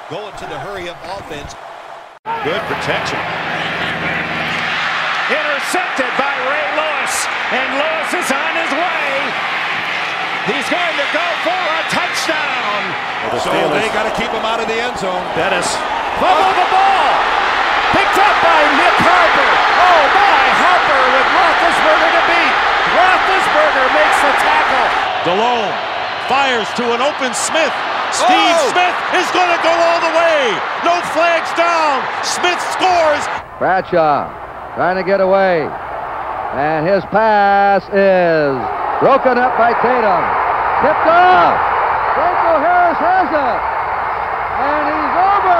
going to the hurry-up offense. Good protection. Intercepted by Ray Lewis, and Lewis is on his way. He's going to go for a touchdown. So they got to keep him out of the end zone. Bettis fumbled the ball. Picked up by Nick Harper. Oh my, Harper with Roethlisberger to beat. Roethlisberger makes the tackle. Delhomme fires to an open Smith. Steve Smith is going to go all the way. No flags down. Smith scores. Bradshaw trying to get away. And his pass is broken up by Tatum. Tipped off. Franco Harris has it. And he's over.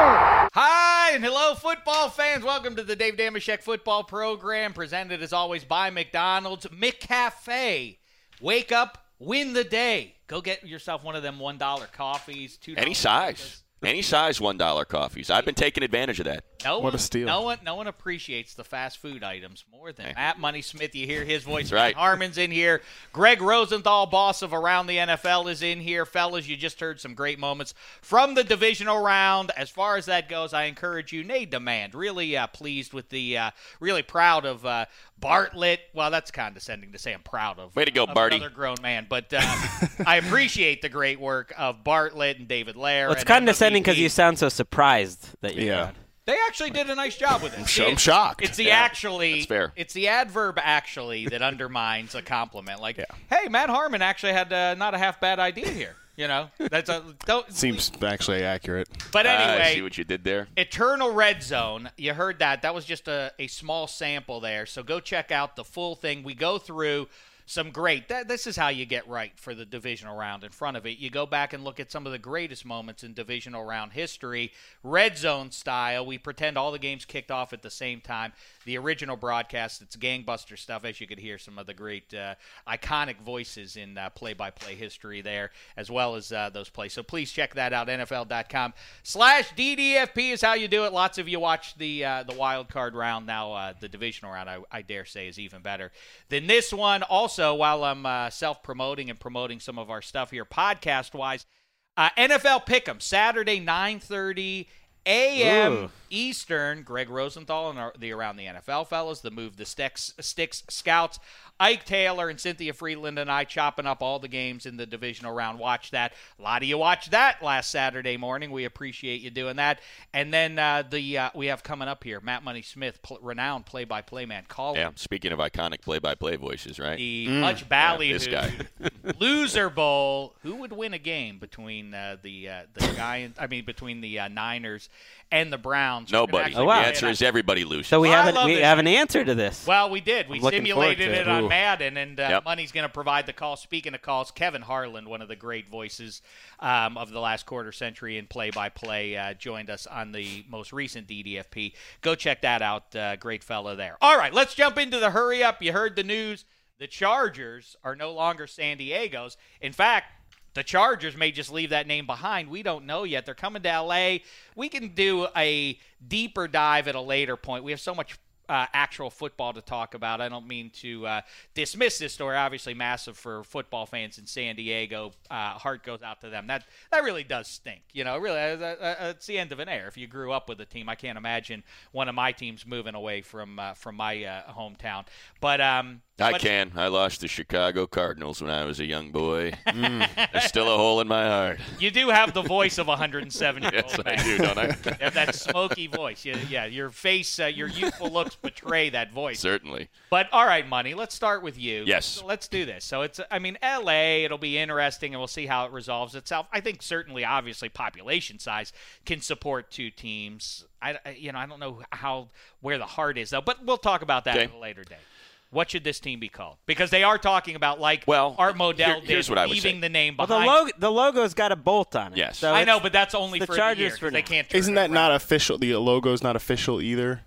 Hi and hello, football fans. Welcome to the Dave Dameshek football program, presented as always by McDonald's. McCafe. Wake up, win the day. Go get yourself one of them $1 coffees, $2. Any size. Any size $1 coffees. I've been taking advantage of that. What a steal. No one appreciates the fast food items more than Matt Money Smith. You hear his voice. Right. Harmon's in here. Greg Rosenthal, boss of Around the NFL, is in here. Fellas, you just heard some great moments from the divisional round. As far as that goes, I encourage you, nay demand. Really pleased with the, really proud of Bartlett. Well, that's condescending to say I'm proud of. Way to go, Barty. Another grown man. But I appreciate the great work of Bartlett and David Lair. Well, it's condescending because you sound so surprised that you're Yeah. They actually did a nice job with it. I'm shocked. It's the That's fair. It's the adverb actually that undermines a compliment. Like, hey, Matt Harmon actually had not a half bad idea here. You know, that's Seems actually accurate. But anyway, I see what you did there. Eternal Red Zone. You heard that. That was just a small sample there. So go check out the full thing. We go through some great. This is how you get right for the divisional round in front of it. You go back and look at some of the greatest moments in divisional round history, red zone style. We pretend all the games kicked off at the same time. The original broadcast, it's gangbuster stuff, as you could hear some of the great iconic voices in play-by-play history there, as well as those plays. So please check that out. NFL.com/DDFP is how you do it. Lots of you watch the wild card round. Now the divisional round, I dare say, is even better than this one. Also, while I'm self-promoting and promoting some of our stuff here podcast-wise, NFL Pick'em, Saturday, 9:30 a.m. Eastern. Greg Rosenthal and the Around the NFL fellas, the Move the Sticks Scouts, Ike Taylor and Cynthia Friedland and I chopping up all the games in the divisional round. Watch that. A lot of you watched that last Saturday morning. We appreciate you doing that. And then we have coming up here, Matt Money Smith, renowned play-by-play man. Yeah, speaking of iconic play-by-play voices, right? The much ballyhooed this guy. Loser Bowl. Who would win a game between between the Niners and the Browns? Nobody. Oh, wow. The answer is everybody loses. So we I have love this. an answer to this. Well, we did. We Looking simulated forward to it it. on Madden, and Yep. Money's going to provide the call. Speaking of calls, Kevin Harlan, one of the great voices of the last quarter century in play-by-play, joined us on the most recent DDFP. Go check that out. Great fella there. All right, let's jump into the hurry-up. You heard the news. The Chargers are no longer San Diego's. In fact, the Chargers may just leave that name behind. We don't know yet. They're coming to L.A. We can do a deeper dive at a later point. We have so much actual football to talk about. I don't mean to dismiss this story. Obviously massive for football fans in San Diego. Heart goes out to them. That really does stink. You know, really, it's the end of an era. If you grew up with a team, I can't imagine one of my teams moving away from my hometown. But I can. I lost the Chicago Cardinals when I was a young boy. There's still a hole in my heart. You do have the voice of a 107-year-old Yes, man. I do, don't I? You have that smoky voice. Yeah, your face, your youthful looks betray that voice. Certainly. But, all right, Money, let's start with you. Yes. So let's do this. So, L.A., it'll be interesting, and we'll see how it resolves itself. I think certainly, obviously, population size can support two teams. I don't know where the heart is, though, but we'll talk about that at a later date. What should this team be called? Because they are talking about, Art Modell here's what I would leaving say. the name Well, behind. the logo's got a bolt on it. Yes. So I know, but that's only the for Chargers the year. for They now. can't turn Isn't it that around. not official? The logo's not official either.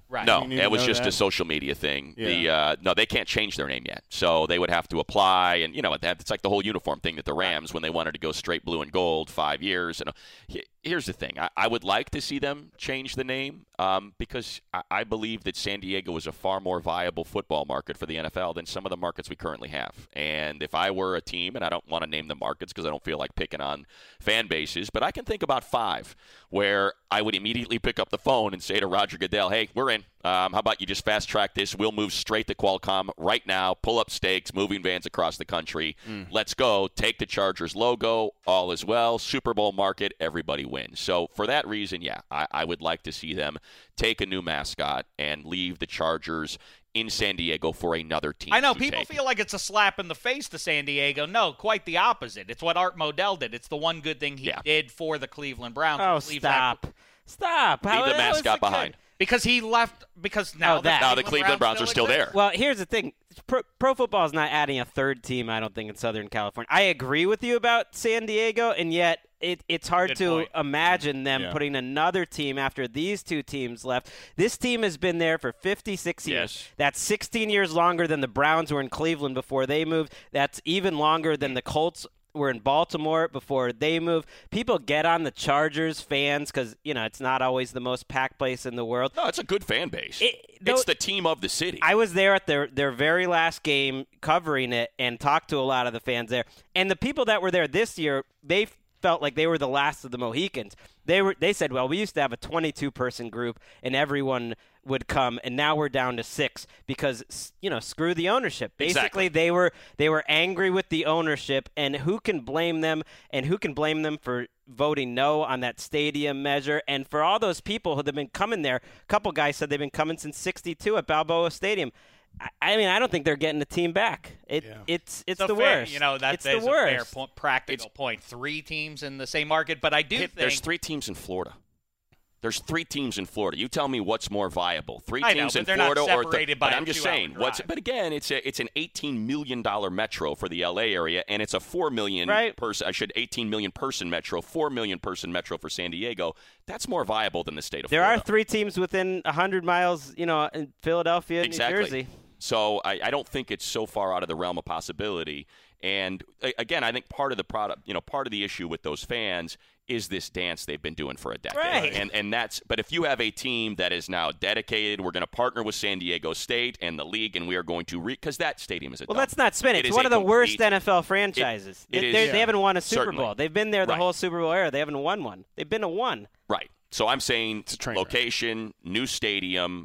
Right. No, You need it to was know just a that? social media thing. Yeah. No, they can't change their name yet, so they would have to apply. And it's like the whole uniform thing that the Rams, when they wanted to go straight blue and gold, 5 years. And here's the thing: I would like to see them change the name because I believe that San Diego is a far more viable football market for the NFL than some of the markets we currently have. And if I were a team, and I don't want to name the markets because I don't feel like picking on fan bases, but I can think about 5 where I would immediately pick up the phone and say to Roger Goodell, "Hey, we're in. How about you just fast track this? We'll move straight to Qualcomm right now. Pull up stakes, moving vans across the country. Let's go. Take the Chargers logo. All is well. Super Bowl market. Everybody wins." So for that reason, yeah, I would like to see them take a new mascot and leave the Chargers in San Diego for another team. I know to people take. feel like it's a slap in the face to San Diego. No, quite the opposite. It's what Art Modell did. It's the one good thing he did for the Cleveland Browns. Oh, Leave stop. Stop. Leave the mascot behind. Because he left. Because now the Cleveland Browns are still there. Well, here's the thing. Pro football is not adding a third team, I don't think, in Southern California. I agree with you about San Diego, and yet it's hard Good to point. imagine them putting another team after these two teams left. This team has been there for 56 years. Yes. That's 16 years longer than the Browns were in Cleveland before they moved. That's even longer than the Colts were in Baltimore before they moved. People get on the Chargers fans because, it's not always the most packed place in the world. No, it's a good fan base. It's the team of the city. I was there at their very last game covering it and talked to a lot of the fans there. And the people that were there this year, they felt like they were the last of the Mohicans. They said, well, we used to have a 22-person group and everyone would come, and now we're down to 6 because screw the ownership. Basically, Exactly. they were angry with the ownership, and who can blame them? And who can blame them for voting no on that stadium measure? And for all those people who have been coming there, a couple guys said they've been coming since '62 at Balboa Stadium. I mean, I don't think they're getting the team back. It's So the fair, worst. That's it's the a worst. fair practical point. 3 teams in the same market, but I do think There's 3 teams in Florida. There's 3 teams in Florida. You tell me what's more viable: 3 I know, teams but in they're not Florida, separated by but a I'm just 2-hour saying, drive. But again, it's an $18 million metro for the LA area, and it's a 4 million person. 18 million person metro, 4 million person metro for San Diego. That's more viable than the state of There Florida. are 3 teams within 100 miles, in Philadelphia, Exactly. New Jersey. So I don't think it's so far out of the realm of possibility. And again, I think part of the product, part of the issue with those fans is this dance they've been doing for a decade. Right. And that's, but if you have a team that is now dedicated, we're going to partner with San Diego State and the league, and we are going to because that stadium is a Well, dump. let's not spin it. It's is one a of the worst complete- NFL franchises. It is, They haven't won a Super certainly. Bowl. They've been there the Right. whole Super Bowl era. They haven't won one. They've been to one. Right. So I'm saying a train wreck. location, new stadium.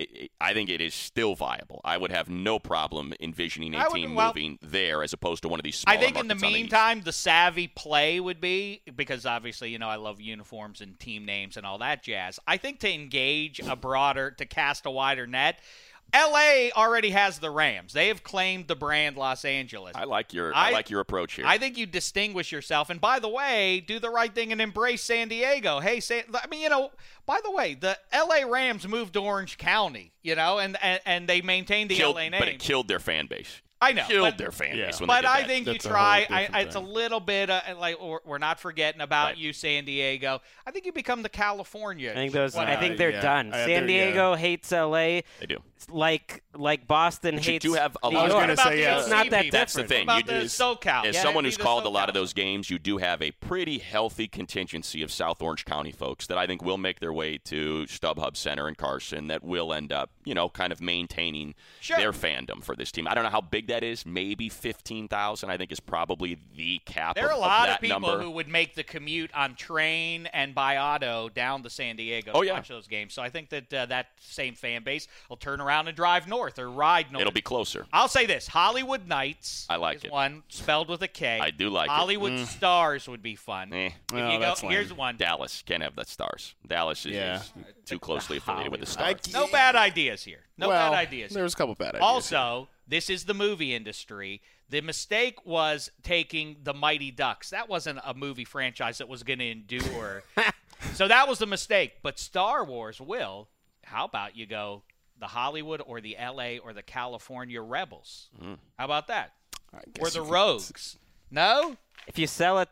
I think it is still viable. I would have no problem envisioning a team moving there as opposed to one of these smaller I think in the markets on meantime, the savvy play would be, because obviously, I love uniforms and team names and all that jazz. I think to engage to cast a wider net, L.A. already has the Rams. They have claimed the brand Los Angeles. I like your approach here. I think you distinguish yourself. And by the way, do the right thing and embrace San Diego. Hey, by the way, the L.A. Rams moved to Orange County, and they maintained the L.A. name. But it killed their fan base. I know. Killed their fan base when But they did I that. think you That's a try. whole different It's a thing. little bit like we're not forgetting about Right. you, San Diego. I think you become the California. I think they're yeah. done. They're- San Diego hates L.A. They do. like Boston But you hates do have a New lot of- York. I was gonna say, yeah. It's not that That's the different. thing. What You about the do- SoCal? As Yeah, someone be who's the called a lot of SoCal. those games, you do have a pretty healthy contingency of South Orange County folks that I think will make their way to StubHub Center in Carson that will end up, kind of maintaining their fandom for this team. I don't know how big that is. Maybe 15,000, I think, is probably the cap There are a of lot that of people number. who would make the commute on train and by auto down to San Diego Oh, to yeah. watch those games. So I think that that same fan base will turn around and drive north or ride north. It'll be closer. I'll say this: Hollywood Nights. I like is it. One spelled with a K. I do like it. Hollywood Stars would be fun. Eh. If Well, you go, that's lame. here's one. Dallas can't have the Stars. Dallas is too closely affiliated with the Stars. No bad ideas here. No bad ideas. There was a couple bad ideas. Also, this is the movie industry. The mistake was taking the Mighty Ducks. That wasn't a movie franchise that was going to endure. So that was the mistake. But Star Wars will. How about you go the Hollywood or the L.A. or the California Rebels? How about that? I Or guess the you could- Rogues? No? If you sell it to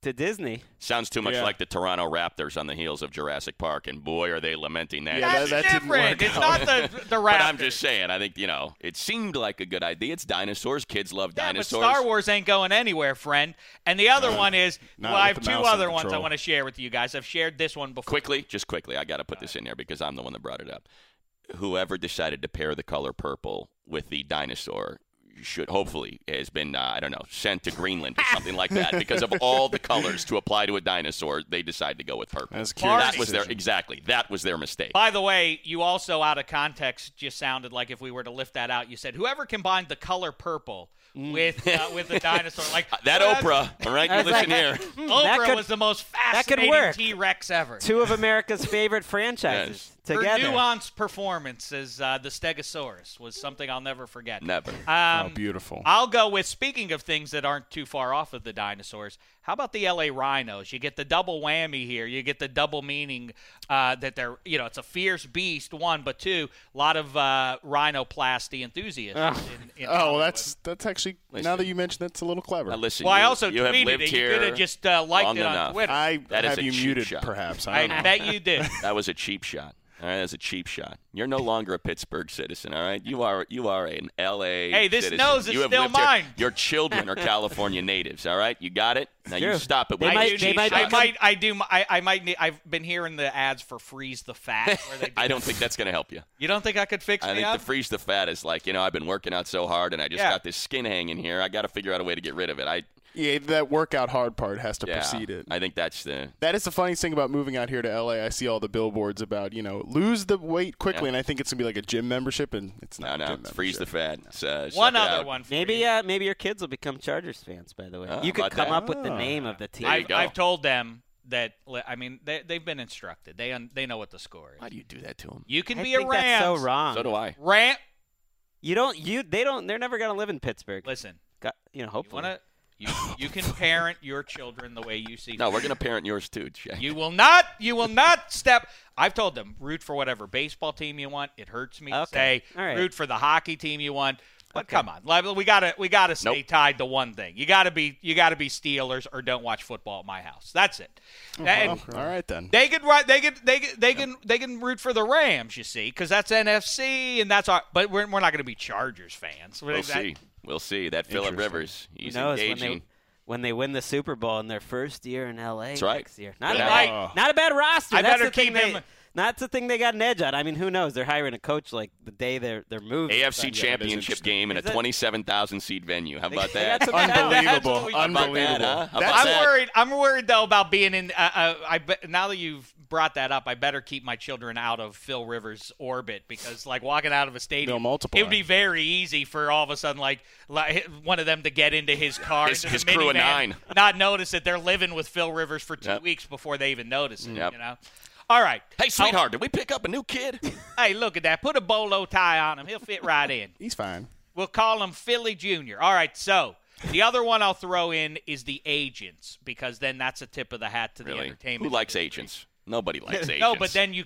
to Disney. Sounds too much like the Toronto Raptors on the heels of Jurassic Park, and boy, are they lamenting that. That's that didn't different. work It's out. not the Raptors. But I'm just saying, I think, it seemed like a good idea. It's dinosaurs. Kids love dinosaurs. But Star Wars ain't going anywhere, friend. And the other one is, I have with the 2 mouse other on ones I control. want to share with you guys. I've shared this one before. Quickly, I got to put this in there because I'm the one that brought it up. Whoever decided to pair the color purple with the dinosaur should hopefully has been sent to Greenland or something like that because of all the colors to apply to a dinosaur, they decide to go with purple. That's a curious That was decision. that was their mistake. By the way, you also out of context just sounded like if we were to lift that out, you said whoever combined the color purple with the dinosaur, like that Oprah, all right, you listen here. Oprah was the most fascinating work. T-Rex ever. 2 of America's favorite franchises Her together. nuanced performance as the Stegosaurus was something I'll never forget. Never. Oh, beautiful. I'll go with, speaking of things that aren't too far off of the dinosaurs, how about the LA Rhinos? You get the double whammy here. You get the double meaning that they're, it's a fierce beast, 1, but 2, a lot of rhinoplasty enthusiasts. In Well, Hollywood. that's actually, now that you mention that's a little clever. Now listen, Well, I also you have tweeted lived it. You here could have just liked long it on enough. Twitter. I That is have a you cheap muted, shot. perhaps. I I don't know. bet you did. That was a cheap shot. All right, that's a cheap shot. You're no longer a Pittsburgh citizen. All right, you are an L.A. Hey, this citizen. nose is You have still lived here. mine. Your children are California natives. All right, you got it. Now you True. stop it. They with might- this they cheap might shot. I've been hearing the ads for Freeze the Fat. Where they do I don't think that's going to help you. You don't think I could fix I me think up? the freeze the fat is like, I've been working out so hard and I just got this skin hanging here. I got to figure out a way to get rid of it. Yeah, that workout hard part has to precede it. I think that's That is the funniest thing about moving out here to LA. I see all the billboards about, lose the weight quickly, and I think it's going to be like a gym membership, and it's not. No, a gym it's freeze the fat. One other one. For Maybe you. Maybe your kids will become Chargers fans, by the way. Oh, you could about come that? up with the name of the team. There you go. I've told them that, they've been instructed. They know what the score is. Why do you do that to them? You can I be a think Rams. that's so wrong. So do I. They're never going to live in Pittsburgh. Listen, Hopefully. you can parent your children the way you see. No, we're going to parent yours too, Jay. You will not step. I've told them, root for whatever baseball team you want. It hurts me to say, All right. root for the hockey team you want. But come on, we gotta stay tied to one thing. You gotta be Steelers or don't watch football at my house. That's it. And All right then. they can root for the Rams, you see, because that's NFC and that's our. But we're not going to be Chargers fans. We'll see. That Phillip Rivers, Who he's knows engaging. when they win the Super Bowl in their first year in LA That's right. next year. Not Yeah. a bad roster. I That's better the thing keep him. That's the thing they got an edge on. I mean, who knows? They're hiring a coach like the day they're moving. AFC Championship interesting. game in a Is it? 27,000 seat venue. How about They that? got some talent. Unbelievable. Absolutely. Unbelievable. How about That's- that? I'm worried though about being in. Now that you've brought that up, I better keep my children out of Phil Rivers' orbit because, like, walking out of a stadium, They'll multiply. it would be very easy for all of a sudden, like one of them to get into his car, His into the crew of minivan, 9. not notice that they're living with Phil Rivers for 2 Yep. weeks before they even notice it. Yep. You know. All right. Hey, sweetheart, did we pick up a new kid? Hey, look at that. Put a bolo tie on him. He'll fit right in. He's fine. We'll call him Philly Jr. All right, so the other one I'll throw in is the agents because then that's a tip of the hat to the Really? entertainment. Who likes industry. agents? Nobody likes agents. No, but then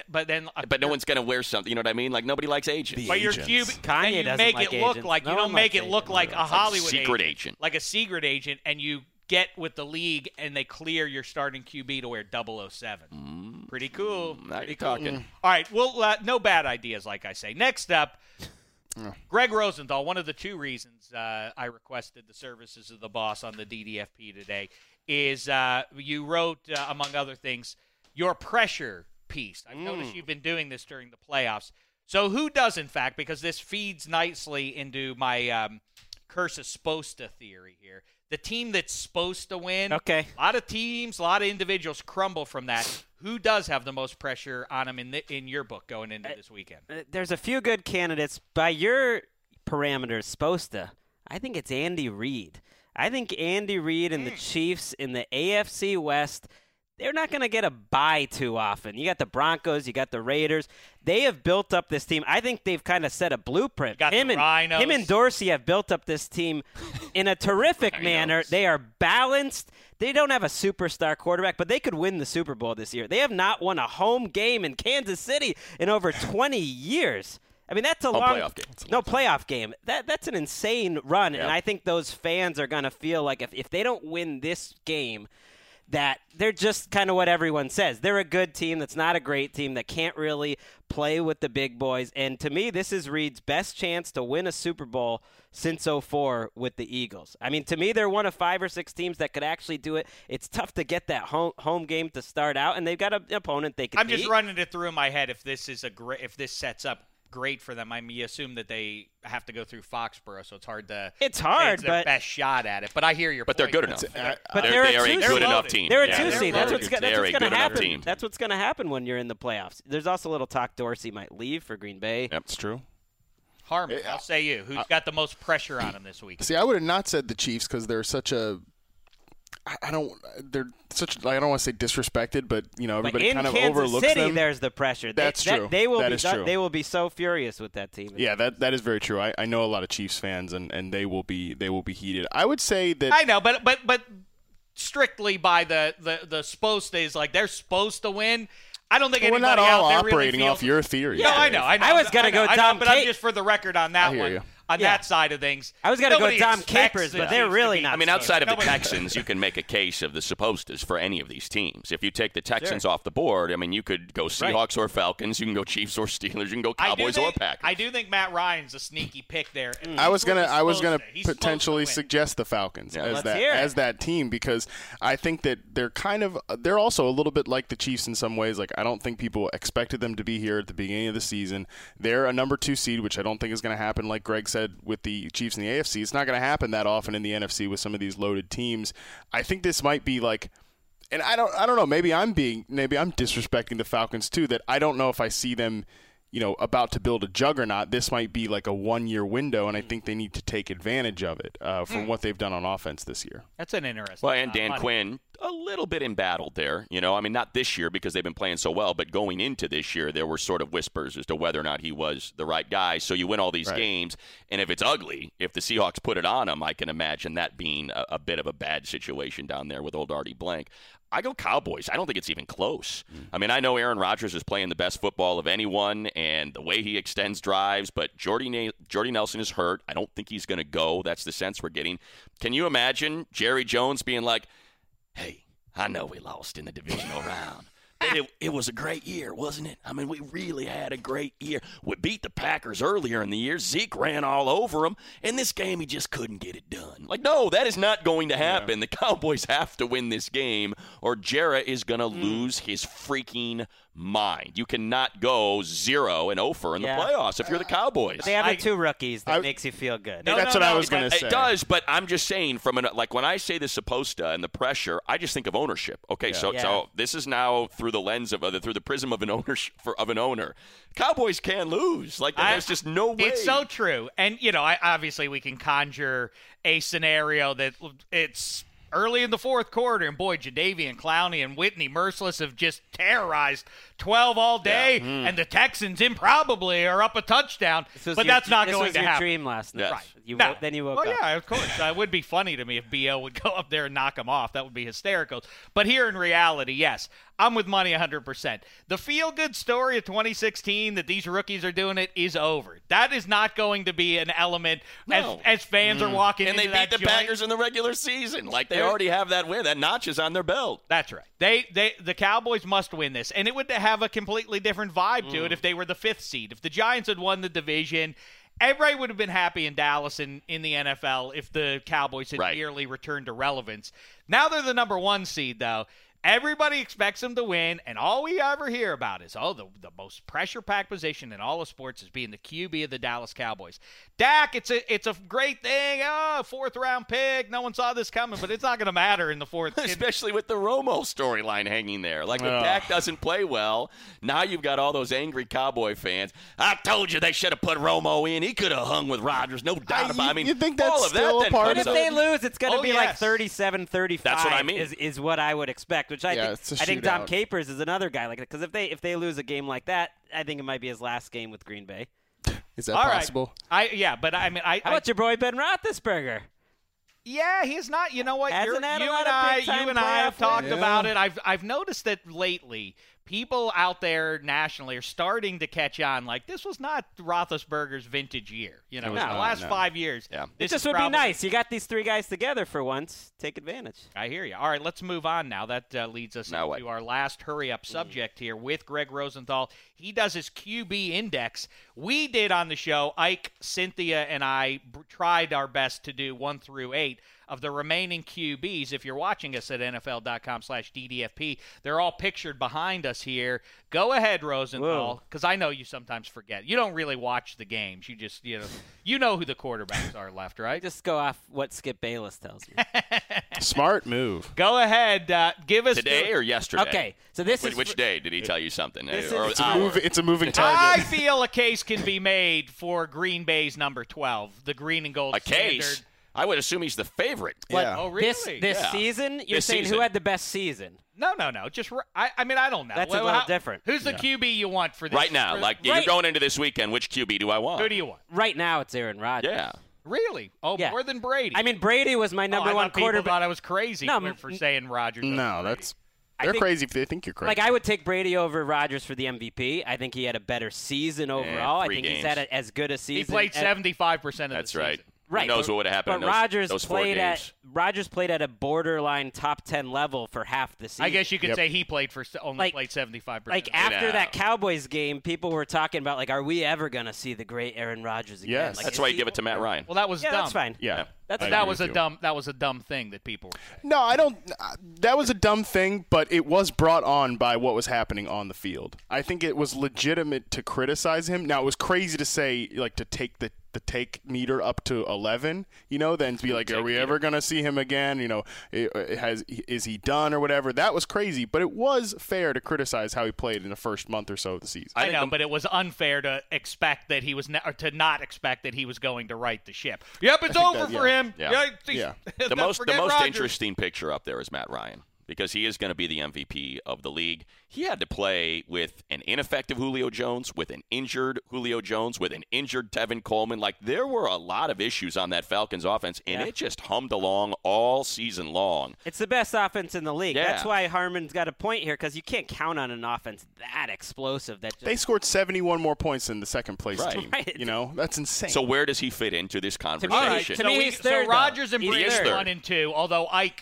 But no one's going to wear something. You know what I mean? Like, nobody likes agents. The But you're agents. Cuban. Kanye then you doesn't make like it look agents. like No you one don't make likes it look agents. like a Hollywood secret agent. like a secret agent, and you get with the league and they clear your starting QB to wear 007. Pretty cool. Now Pretty you're cool. talking. All right, well, no bad ideas, like I say. Next up, Greg Rosenthal. One of the 2 reasons I requested the services of the boss on the DDFP today is you wrote, among other things, your pressure piece. I've noticed you've been doing this during the playoffs. So who does, in fact, because this feeds nicely into my curse of Sposta theory here. The team that's supposed to win, Okay. a lot of teams, a lot of individuals crumble from that. Who does have the most pressure on them in your book going into this weekend? There's a few good candidates. By your parameters, Sposta, I think it's Andy Reid. I think Andy Reid and the Chiefs in the AFC West, they're not going to get a bye too often. You got the Broncos, you got the Raiders. They have built up this team. I think they've kind of set a blueprint. You got the Rhinos. Him and Dorsey have built up this team in a terrific manner. They are balanced. They don't have a superstar quarterback, but they could win the Super Bowl this year. They have not won a home game in Kansas City in over 20 years. I mean, that's a Home long playoff game. playoff game. That's an insane run, Yeah. and I think those fans are going to feel like if they don't win this game, that they're just kind of what everyone says. They're a good team that's not a great team that can't really play with the big boys. And to me, this is Reed's best chance to win a Super Bowl since 2004 with the Eagles. I mean, to me, they're one of 5 or 6 teams that could actually do it. It's tough to get that home game to start out, and they've got an opponent they can I'm beat. just running it through in my head if this sets up great for them. I mean, you assume that they have to go through Foxborough, so it's hard to. It's hard, it's their but best shot at it. But I hear your. But point. they're good enough. But they they're are a good enough loaded. team. They're a Yeah, 2 seed. That's what's going They're a to good enough happen. team. That's what's going to happen when you're in the playoffs. There's also a little talk Dorsey might leave for Green Bay. Yep. It's true. Harmon, I'll say you. Who's got the most pressure on him this week? See, I would have not said the Chiefs because they're such a. I don't want to say disrespected, but everybody kind of Kansas overlooks City, them. There's the pressure. That's true. They will That be. is true. They will be so furious with that team. Yeah, that is very true. I know a lot of Chiefs fans, and they will be heated. I would say that I know, but strictly by the supposed days, like they're supposed to win. I don't think we're anybody not all out there operating really feels, off your theory. No, I know. I was gonna go Dom but I'm Cap- just for the record on that I hear one. you. On that side of things, I was gonna go nobody Dom expects Capers, the but they're Chiefs really to be- not. I mean, outside of the Nobody- Texans, you can make a case of the suppostas for any of these teams. If you take the Texans off the board, I mean, you could go Seahawks or Falcons. You can go Chiefs or Steelers. You can go Cowboys or Packers. I do think Matt Ryan's a sneaky pick there. I was gonna He's supposed potentially to win. suggest the Falcons Yeah. as Let's hear that team because I think that they're also a little bit like the Chiefs in some ways. Like I don't think people expected them to be here at the beginning of the season. They're a number 2 seed, which I don't think is going to happen. Like Greg said with the Chiefs in the AFC, it's not going to happen that often in the NFC with some of these loaded teams. I think this might be like. And I don't know. Maybe I'm disrespecting the Falcons too. That I don't know if I see them, about to build a juggernaut. This might be like a 1-year window, and I think they need to take advantage of it from what they've done on offense this year. That's an interesting. Well, and Dan Quinn, a little bit embattled there. I mean, not this year because they've been playing so well, but going into this year, there were sort of whispers as to whether or not he was the right guy. So you win all these games, and if it's ugly, if the Seahawks put it on him, I can imagine that being a bit of a bad situation down there with old Artie Blank. I go Cowboys. I don't think it's even close. I mean, I know Aaron Rodgers is playing the best football of anyone, and the way he extends drives, but Jordy Nelson is hurt. I don't think he's going to go. That's the sense we're getting. Can you imagine Jerry Jones being like, hey, I know we lost in the divisional round, but it was a great year, wasn't it? I mean, we really had a great year. We beat the Packers earlier in the year. Zeke ran all over them. In this game, he just couldn't get it done. Like, no, that is not going to happen. Yeah. The Cowboys have to win this game, or Jarrett is going to lose his freaking mind. You cannot go 0-0 in the playoffs if you're the Cowboys. They have the 2 rookies. That makes you feel good. That's what I was going to say. It does, but I'm just saying like when I say the supposed to and the pressure, I just think of ownership. Okay, so this is now through the lens of through the prism of an owner. Cowboys can lose. Like there's just no way. It's so true. And obviously we can conjure a scenario that it's early in the fourth quarter, and boy, Jadeveon Clowney and Whitney Merciless have just terrorized 12 all day, and the Texans improbably are up a touchdown. But that's not going to happen. This was your dream last night. Yes. Right. Then you woke up. Yeah, of course. It would be funny to me if B.O. would go up there and knock him off. That would be hysterical. But here in reality, yes, I'm with money 100%. The feel-good story of 2016 that these rookies are doing it is over. That is not going to be an element as fans are walking into that And they beat the Packers in the regular season. Like they already have that win. That notch is on their belt. That's right. The Cowboys must win this. And it would have a completely different vibe to it if they were the 5th seed. If the Giants had won the division, everybody would have been happy in Dallas in the NFL if the Cowboys had merely returned to relevance. Now they're the number 1 seed, though. Everybody expects them to win, and all we ever hear about is, the most pressure-packed position in all of sports is being the QB of the Dallas Cowboys. Dak, it's a great thing. 4th-round pick. No one saw this coming, but it's not going to matter in the 4th. Especially with the Romo storyline hanging there. Like, if Dak doesn't play well, now you've got all those angry Cowboy fans. I told you they should have put Romo in. He could have hung with Rodgers. No doubt about it. I mean, you think that's all of still that a part But if they lose, it's going to be like 37-35. That's what I mean. Is what I would expect. Which I think Dom Capers is another guy like that, because if they lose a game like that, I think it might be his last game with Green Bay. Is that possible? How about your boy Ben Roethlisberger? Yeah, he's not. You know what? You and I have talked about it. I've noticed that lately people out there nationally are starting to catch on. Like, this was not Roethlisberger's vintage year. You know, No, the last no. 5 years. Yeah. It just would be nice. You got these three guys together for once. Take advantage. I hear you. All right, let's move on now. That leads us Now into what? our last hurry-up subject here with Greg Rosenthal. He does his QB index. We did on the show, Ike, Cynthia, and I tried our best to do 1 through 8 of the remaining QBs. If you're watching us at NFL.com/DDFP, they're all pictured behind us here. Go ahead, Rosenthal, because I know you sometimes forget. You don't really watch the games. You just, you know who the quarterbacks are left, right? Just go off what Skip Bayless tells me. Smart move. Go ahead. Give us Today or yesterday? Okay, so this is Which day did he tell you something? This Or is- It's a, hour? it's a moving I target. feel a case can be made for Green Bay's number 12, the green and gold A case? standard. I would assume he's the favorite. Yeah. Oh, really? this Yeah. season. You're This saying season. who had the best season? No. Just I mean, I don't know. That's a little different. Who's the QB you want for this? Right now, for- like Right. you're going into this weekend, which QB do I want? who do you want? Right now, it's Aaron Rodgers. Yeah. Really? Oh, Yeah. more than Brady. I mean, Brady was my number I one thought people quarterback. thought I was crazy No, for saying Rodgers. over No, Brady. that's I they're think- crazy if they think you're crazy. Like, I would take Brady over Rodgers for the MVP. I think he had a better season overall. I 3 think games. he's had as good a season. He played as- 75% of That's the right. season. Right, Who knows what would have happened But in Rodgers those 4 played games? Rodgers played at a borderline top 10 level for half the season. I guess you could Yep. say he played for only Like- played 75%. Like after Yeah. that Cowboys game, people were talking about like, are we ever gonna see the great Aaron Rodgers again? Yes. Like, That's is why he- you give it to Matt Ryan. well, that was Yeah, dumb. that's fine. yeah. That's I That agree was with a you. dumb. That was a dumb thing that people were saying. No, I don't. That was a dumb thing, but it was brought on by what was happening on the field. I think it was legitimate to criticize him. Now, it was crazy to say, like, to take the take meter up to 11, then to be like, are we ever going to see him again? Is he done or whatever? That was crazy, but it was fair to criticize how he played in the first month or so of the season. I know, but it was unfair to expect that he was or to not expect that he was going to right the ship. Yep, it's over that- for him. Yeah. Yeah. The most forget most Rodgers. interesting picture up there is Matt Ryan because he is going to be the MVP of the league. He had to play with an ineffective Julio Jones, with an injured Julio Jones, with an injured Tevin Coleman. Like, there were a lot of issues on that Falcons offense, and it just hummed along all season long. It's the best offense in the league. Yeah. That's why Harmon's got a point here because you can't count on an offense that explosive. That just, They scored 71 more points than the second place Right. team. Right. That's insane. So where does he fit into this conversation? to me, he's third, So Rodgers and He Brady is are third. 1 and 2. Although Ike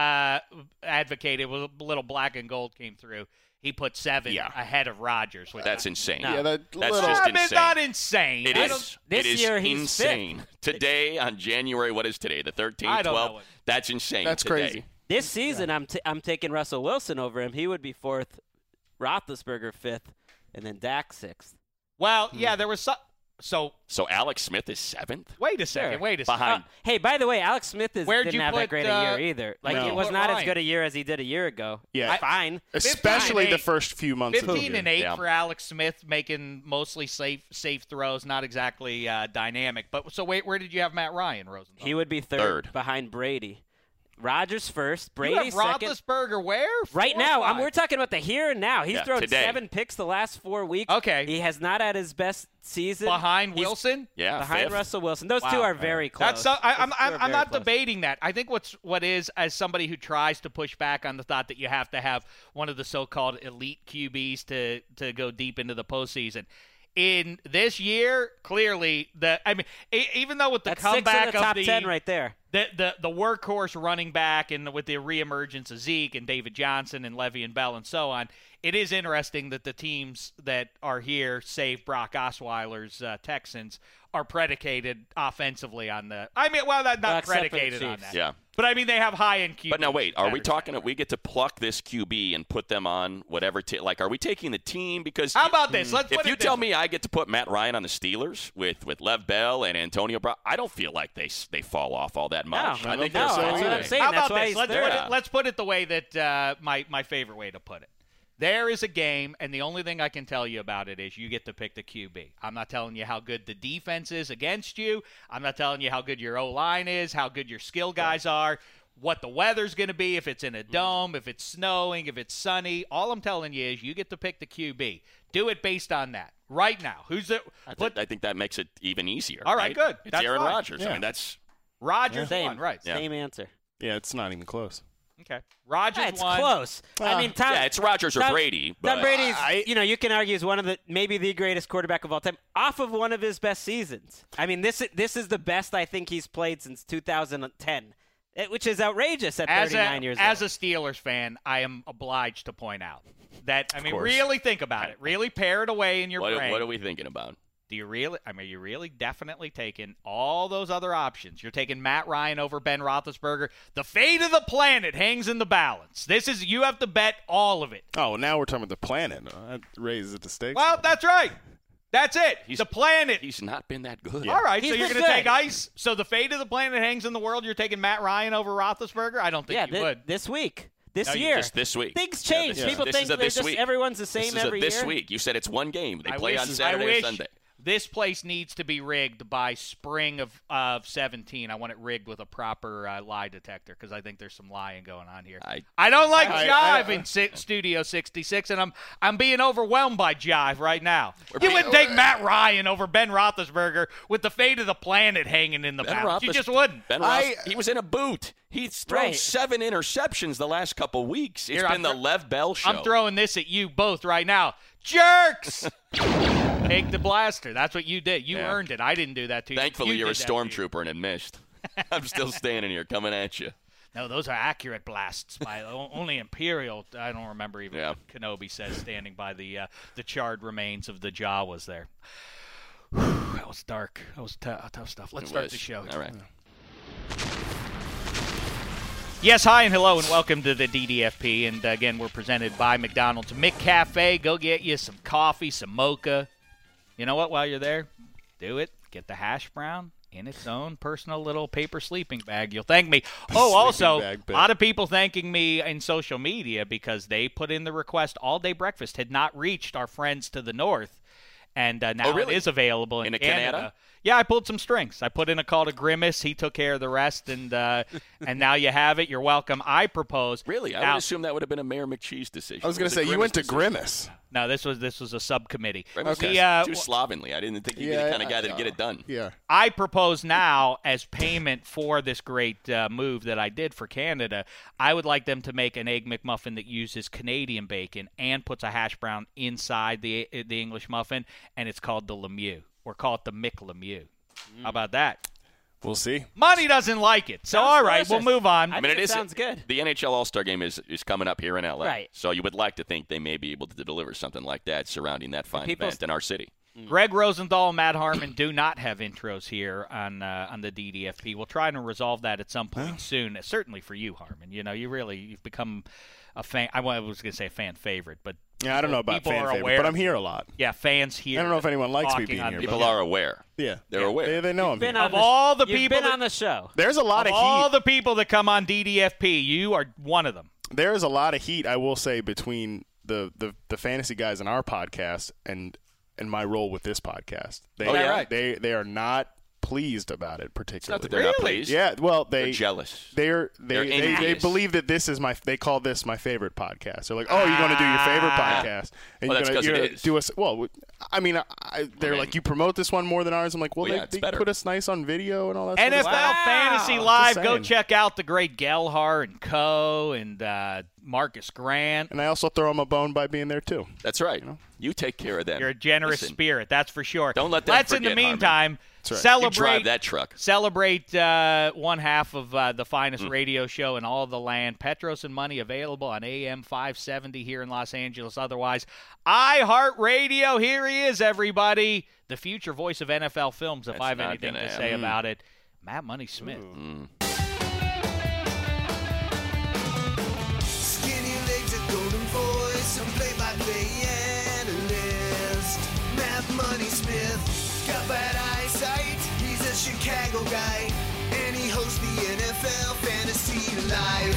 advocated a little black and gold came through. He put 7 Yeah. ahead of Rodgers. Which That's insane. Yeah, that's That's little- just I mean, insane. not insane. It I is. don't- This It is year he's insane. Today on January, what is today? The 13th, I don't 12th? know it. That's insane. That's today. crazy. this season, I'm taking Russell Wilson over him. He would be 4th, Roethlisberger 5th, and then Dak 6th. Well, yeah, there was so. So Alex Smith is 7th? Wait a second. Sure. Wait a second. Behind. Hey, by the way, Alex Smith Where'd didn't you have put, that great a year either. Like, No. it was Put not as Ryan. good a year as he did a year ago. Yeah. Fine. Especially 15 the and 8. first few months of the 15 year. and 8 Yeah. for Alex Smith, making mostly safe throws, not exactly dynamic. But so wait, where did you have Matt Ryan, Rosenthal? He would be third behind Brady. Rodgers first, you Brady have second. Roethlisberger where? Right 4 or now, 5? we're talking about the here and now. He's Yeah, thrown today. 7 picks the last 4 weeks. Okay. He has not had his best season. behind He's Wilson. Yeah, behind 5th. Russell Wilson. Those Wow. two are very close. That's I'm Those two are very not close. debating that. I think what is as somebody who tries to push back on the thought that you have to have one of the so-called elite QBs to go deep into the postseason. In this year, clearly even though with the That's comeback 6 of the top of 10 right there. the workhorse running back and with the reemergence of Zeke and David Johnson and Le'Veon Bell and so on, it is interesting that the teams that are here, save Brock Osweiler's Texans, are predicated offensively on the. Not except for the predicated on Chiefs. that. Yeah. But I mean, they have high-end QBs. But now wait, are we Better talking? side. We get to pluck this QB and put them on whatever. Are we taking the team? Because How about this? Let's if put you it tell this me I get to put Matt Ryan on the Steelers with Lev Bell and Antonio Brown, I don't feel like they fall off all that much. No, I think no, they're that's so what either. I'm saying. How That's about why this? he's Let's third. let's put it the way that my favorite way to put it. There is a game, and the only thing I can tell you about it is you get to pick the QB. I'm not telling you how good the defense is against you. I'm not telling you how good your O-line is, how good your skill guys are, what the weather's going to be, if it's in a dome, if it's snowing, if it's sunny. All I'm telling you is you get to pick the QB. Do it based on that. Right now. Who's it? I think that makes it even easier. All right, good. It's That's Aaron fine. Rodgers. I Yeah. mean, that's Rodgers Same. won, right. Yeah. Same answer. Yeah, it's not even close. Okay. Rodgers It's won. close. I mean, it's Rodgers or Brady. Tom But Brady's, you can argue is one of maybe the greatest quarterback of all time, off of one of his best seasons. I mean, this is the best I think he's played since 2010, which is outrageous at 39 years old. As a Steelers fan, I am obliged to point out that, really think about it. Really pare it away in your brain. What are we thinking about? Do you really? You're really definitely taking all those other options. You're taking Matt Ryan over Ben Roethlisberger. The fate of the planet hangs in the balance. You have to bet all of it. Oh, now we're talking about the planet. That raises the stakes. Well, that's right. That's it. The planet. He's not been that good. All right, He's so you're been going to good. take ice. So the fate of the planet hangs in the world. You're taking Matt Ryan over Roethlisberger? I don't think you would. This week. This No, year. Just this week. Things change. People this think is a they're this just week. everyone's the same every year. This is a this week. You said it's one game. They play on I Saturday wish or Sunday. This place needs to be rigged by spring of 17. I want it rigged with a proper lie detector because I think there's some lying going on here. I don't like jive in Studio 66, and I'm being overwhelmed by jive right now. You wouldn't take Matt Ryan over Ben Roethlisberger with the fate of the planet hanging in the balance. You just wouldn't. He was in a boot. He's thrown 7 interceptions the last couple weeks. It's been the Lev Bell show. I'm throwing this at you both right now. Jerks! Take the blaster. That's what you did. You earned it. I didn't do that to you. Thankfully, you're a did that to you. stormtrooper and it missed. I'm still standing here coming at you. No, those are accurate blasts by only Imperial. I don't remember even what Kenobi says standing by the charred remains of the Jawas there. That was dark. That was tough stuff. Let's start the show. All right. Yes, hi and hello and welcome to the DDFP. And again, we're presented by McDonald's McCafe. Go get you some coffee, some mocha. You know what? While you're there, do it. Get the hash brown in its own personal little paper sleeping bag. You'll thank me. Oh, also, a lot of people thanking me in social media because they put in the request all-day breakfast had not reached our friends to the north. And now it is available in Canada. Yeah, I pulled some strings. I put in a call to Grimace. He took care of the rest, and now you have it. You're welcome. I propose. Really? I would assume that would have been a Mayor McCheese decision. I was going to say, you went to Grimace. No, this was a subcommittee. Too slovenly. I didn't think he'd be the kind of guy that'd get it done. Yeah. I propose now, as payment for this great move that I did for Canada, I would like them to make an Egg McMuffin that uses Canadian bacon and puts a hash brown inside the English muffin, and it's called the Lemieux. Or call it the McLemieux. How about that? We'll see. Money doesn't like it. So, all right, we'll move on. I mean, it sounds good. The NHL All-Star Game is coming up here in L.A. Right. So you would like to think they may be able to deliver something like that surrounding that fine event in our city. Greg Rosenthal and Matt Harmon do not have intros here on the DDFP. We'll try to resolve that at some point soon, certainly for you, Harmon. You know, you've become a fan. I was going to say a fan favorite, but yeah, I don't know about fan favorite, aware. but I'm here a lot. Yeah, fans here. I don't know if anyone likes me being here. People are aware. Yeah. They're aware. They know I'm here. Of all the You've people been on the show. There's a lot of all heat. the people that come on DDFP, you are one of them. There is a lot of heat, I will say, between the fantasy guys in our podcast and my role with this podcast. They are not pleased about it particularly. It's not that they're not pleased. Yeah, well, they're jealous. They believe that this is they call this my favorite podcast. They're like, oh, you're going to do your favorite podcast, and that's you're going it to is. do us. Well, I mean, they're like, you promote this one more than ours. I'm like, well, it's they better. put us nice on video and all that. NFL sort of stuff. Fantasy Just Live. Go saying. check out the great Gelhar and Co. and Marcus Grant. And I also throw them a bone by being there too. That's right. You take care of them. You're a generous spirit, that's for sure. Don't let them Let's, in the forget, meantime, right. You drive that truck. Celebrate one half of the finest radio show in all the land. Petros and Money available on AM 570 here in Los Angeles. Otherwise, iHeartRadio. Here he is, everybody. The future voice of NFL films, if I have anything to say about it. Matt Money Smith. Skinny legs, a golden voice, some play-by-play analyst. Matt Money Smith, got bad eyesight. He's a Chicago guy, and he hosts the NFL Fantasy Live.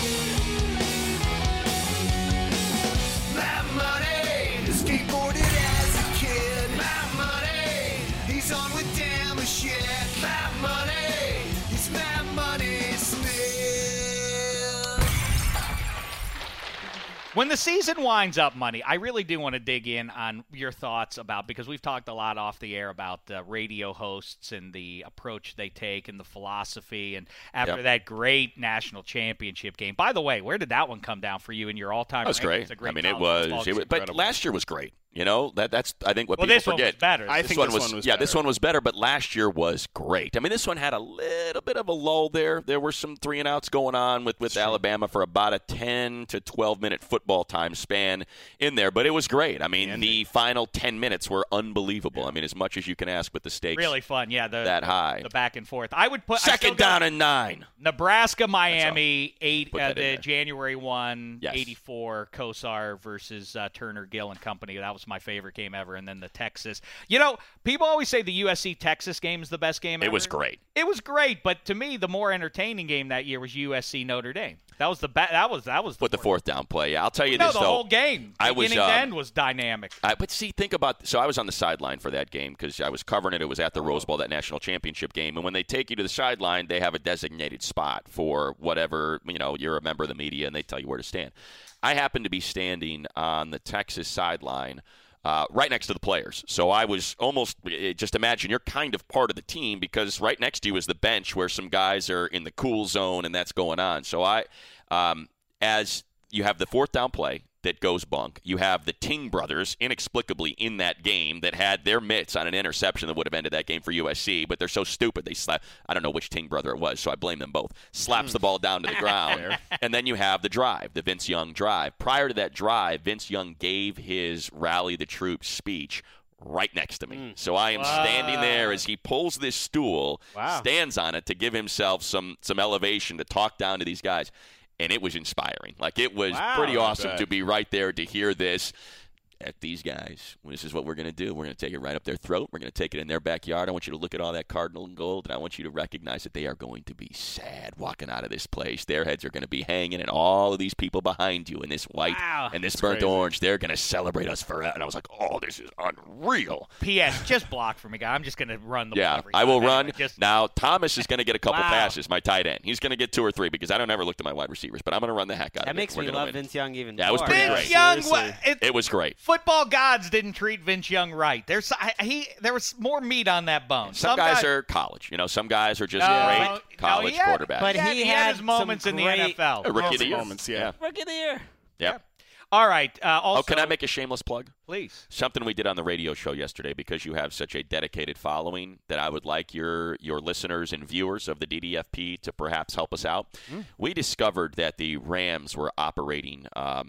Matt Money, skateboarded as a kid. Matt Money, he's on with damn shit. Matt Money, he's Matt Money Smith. When the season winds up, Money, I really do want to dig in on your thoughts about, because we've talked a lot off the air about radio hosts and the approach they take and the philosophy. And after that great national championship game, by the way, where did that one come down for you in your all-time? That was great. I mean, it was but last year was great. You know, that's I think what people this forget. One was better. I think this one was better. This one was better, but last year was great. I mean, this one had a little bit of a lull there. There were some 3-and-outs going on with Alabama for about a 10 to 12-minute football time span in there, but it was great. I mean, the final 10 minutes were unbelievable. I mean, as much as you can ask with the stakes. Really fun, that high. The back and forth. I would put second down and 9. Nebraska, Miami, the January 1, yes. 84, Kosar versus Turner, Gill and company. That was my favorite game ever. And then the Texas. You know, people always say the USC-Texas game is the best game ever. It was great. It was great, but to me, the more entertaining game that year was USC-Notre Dame. That was the with the fourth down play. I'll tell you this, though. The whole game, beginning to end, was dynamic. But see, think about. So I was on the sideline for that game because I was covering it. It was at the Rose Bowl, that national championship game. And when they take you to the sideline, they have a designated spot for whatever, you're a member of the media, and they tell you where to stand. I happened to be standing on the Texas sideline. Right next to the players. So I was almost, just imagine you're kind of part of the team because right next to you is the bench where some guys are in the cool zone and that's going on. So as you have the fourth down play that goes bunk, you have the Ting brothers inexplicably in that game that had their mitts on an interception that would have ended that game for USC, but they're so stupid. They I don't know which Ting brother it was, so I blame them both. Slaps the ball down to the ground. And then you have the drive, the Vince Young drive. Prior to that drive, Vince Young gave his Rally the Troops speech right next to me. So I am standing there as he pulls this stool, stands on it to give himself some elevation to talk down to these guys. And it was inspiring. Like, it was pretty awesome to be right there to hear this. At these guys, this is what we're going to do. We're going to take it right up their throat. We're going to take it in their backyard. I want you to look at all that cardinal and gold, and I want you to recognize that they are going to be sad walking out of this place. Their heads are going to be hanging, and all of these people behind you in this white and this burnt orange, they're going to celebrate us forever. And I was like, oh, this is unreal. P.S. Just block for me, guy. I'm just going to run the ball. Yeah, I will run. Now, Thomas is going to get a couple passes, my tight end. He's going to get 2 or 3 because I don't ever look at my wide receivers, but I'm going to run the heck out of it. That makes me love Vince Young even more. That was pretty great. Vince Young, it was great. Football gods didn't treat Vince Young right. There was more meat on that bone. Some guys are college. Some guys are just great college quarterbacks. But he had his moments in the NFL. Rookie of the year. Moments, yeah. Rookie of the year. Yep. All right. Also, can I make a shameless plug? Please. Something we did on the radio show yesterday, because you have such a dedicated following, that I would like your listeners and viewers of the DDFP to perhaps help us out. We discovered that the Rams were operating,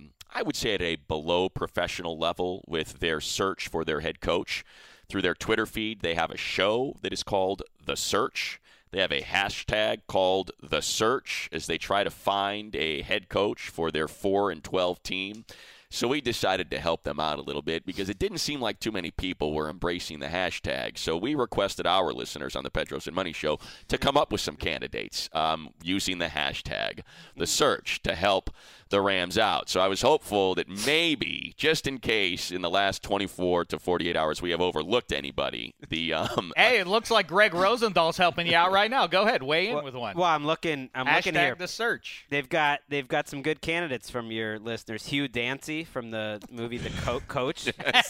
I would say, at a below professional level with their search for their head coach. Through their Twitter feed, they have a show that is called The Search. They have a hashtag called The Search as they try to find a head coach for their 4-12 team. So we decided to help them out a little bit because it didn't seem like too many people were embracing the hashtag. So we requested our listeners on the Pedros and Money Show to come up with some candidates using the hashtag, The Search, to help the Rams out. So I was hopeful that maybe, just in case, in the last 24 to 48 hours we have overlooked anybody. Hey, it looks like Greg Rosenthal's helping you out right now. Go ahead, weigh in with one. Well, I'm looking here. The Search. They've got some good candidates from your listeners. Hugh Dancy from the movie The Coach.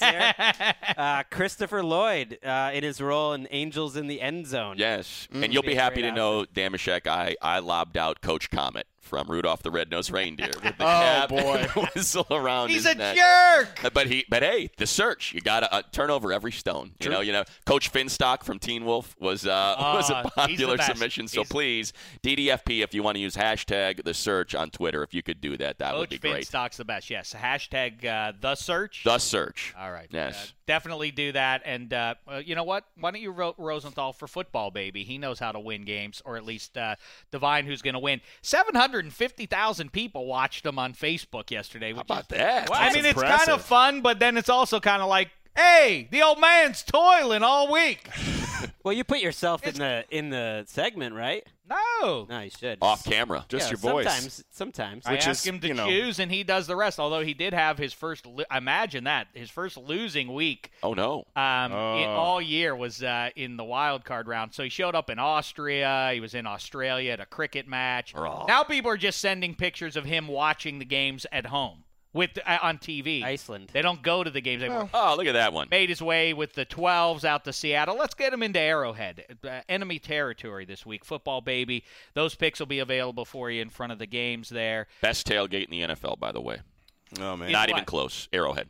Christopher Lloyd in his role in Angels in the End Zone. Yes, and you'll be happy to know, Damashek, I lobbed out Coach Comet from Rudolph the Red-Nosed Reindeer with the cap and whistle around He's his a neck. jerk. But hey, The Search. You got to turn over every stone. You know. Coach Finstock from Teen Wolf was a popular submission. So please, DDFP, if you want to use hashtag The Search on Twitter, if you could do that, would be great. Coach Finstock's the best. Yes, hashtag The Search. The Search. All right. Yes. Definitely do that. And you know what? Why don't you vote Rosenthal for football, baby? He knows how to win games, or at least divine who's going to win. 750,000 people watched him on Facebook yesterday. How about that? Well, I mean, it's kind of fun, but then it's also kind of like, hey, the old man's toiling all week. Well, you put yourself in the segment, right? No, you should. Off camera. Just your voice. Sometimes. I ask him to choose, and he does the rest, although he did have his first his first losing week. Oh, no. All year was in the wild card round. So he showed up in Austria. He was in Australia at a cricket match. Now people are just sending pictures of him watching the games at home. on TV. Iceland. They don't go to the games anymore. Oh, look at that one. Made his way with the 12s out to Seattle. Let's get him into Arrowhead. Enemy territory this week. Football, baby. Those picks will be available for you in front of the games there. Best tailgate in the NFL, by the way. Oh, man. Not even close. Arrowhead.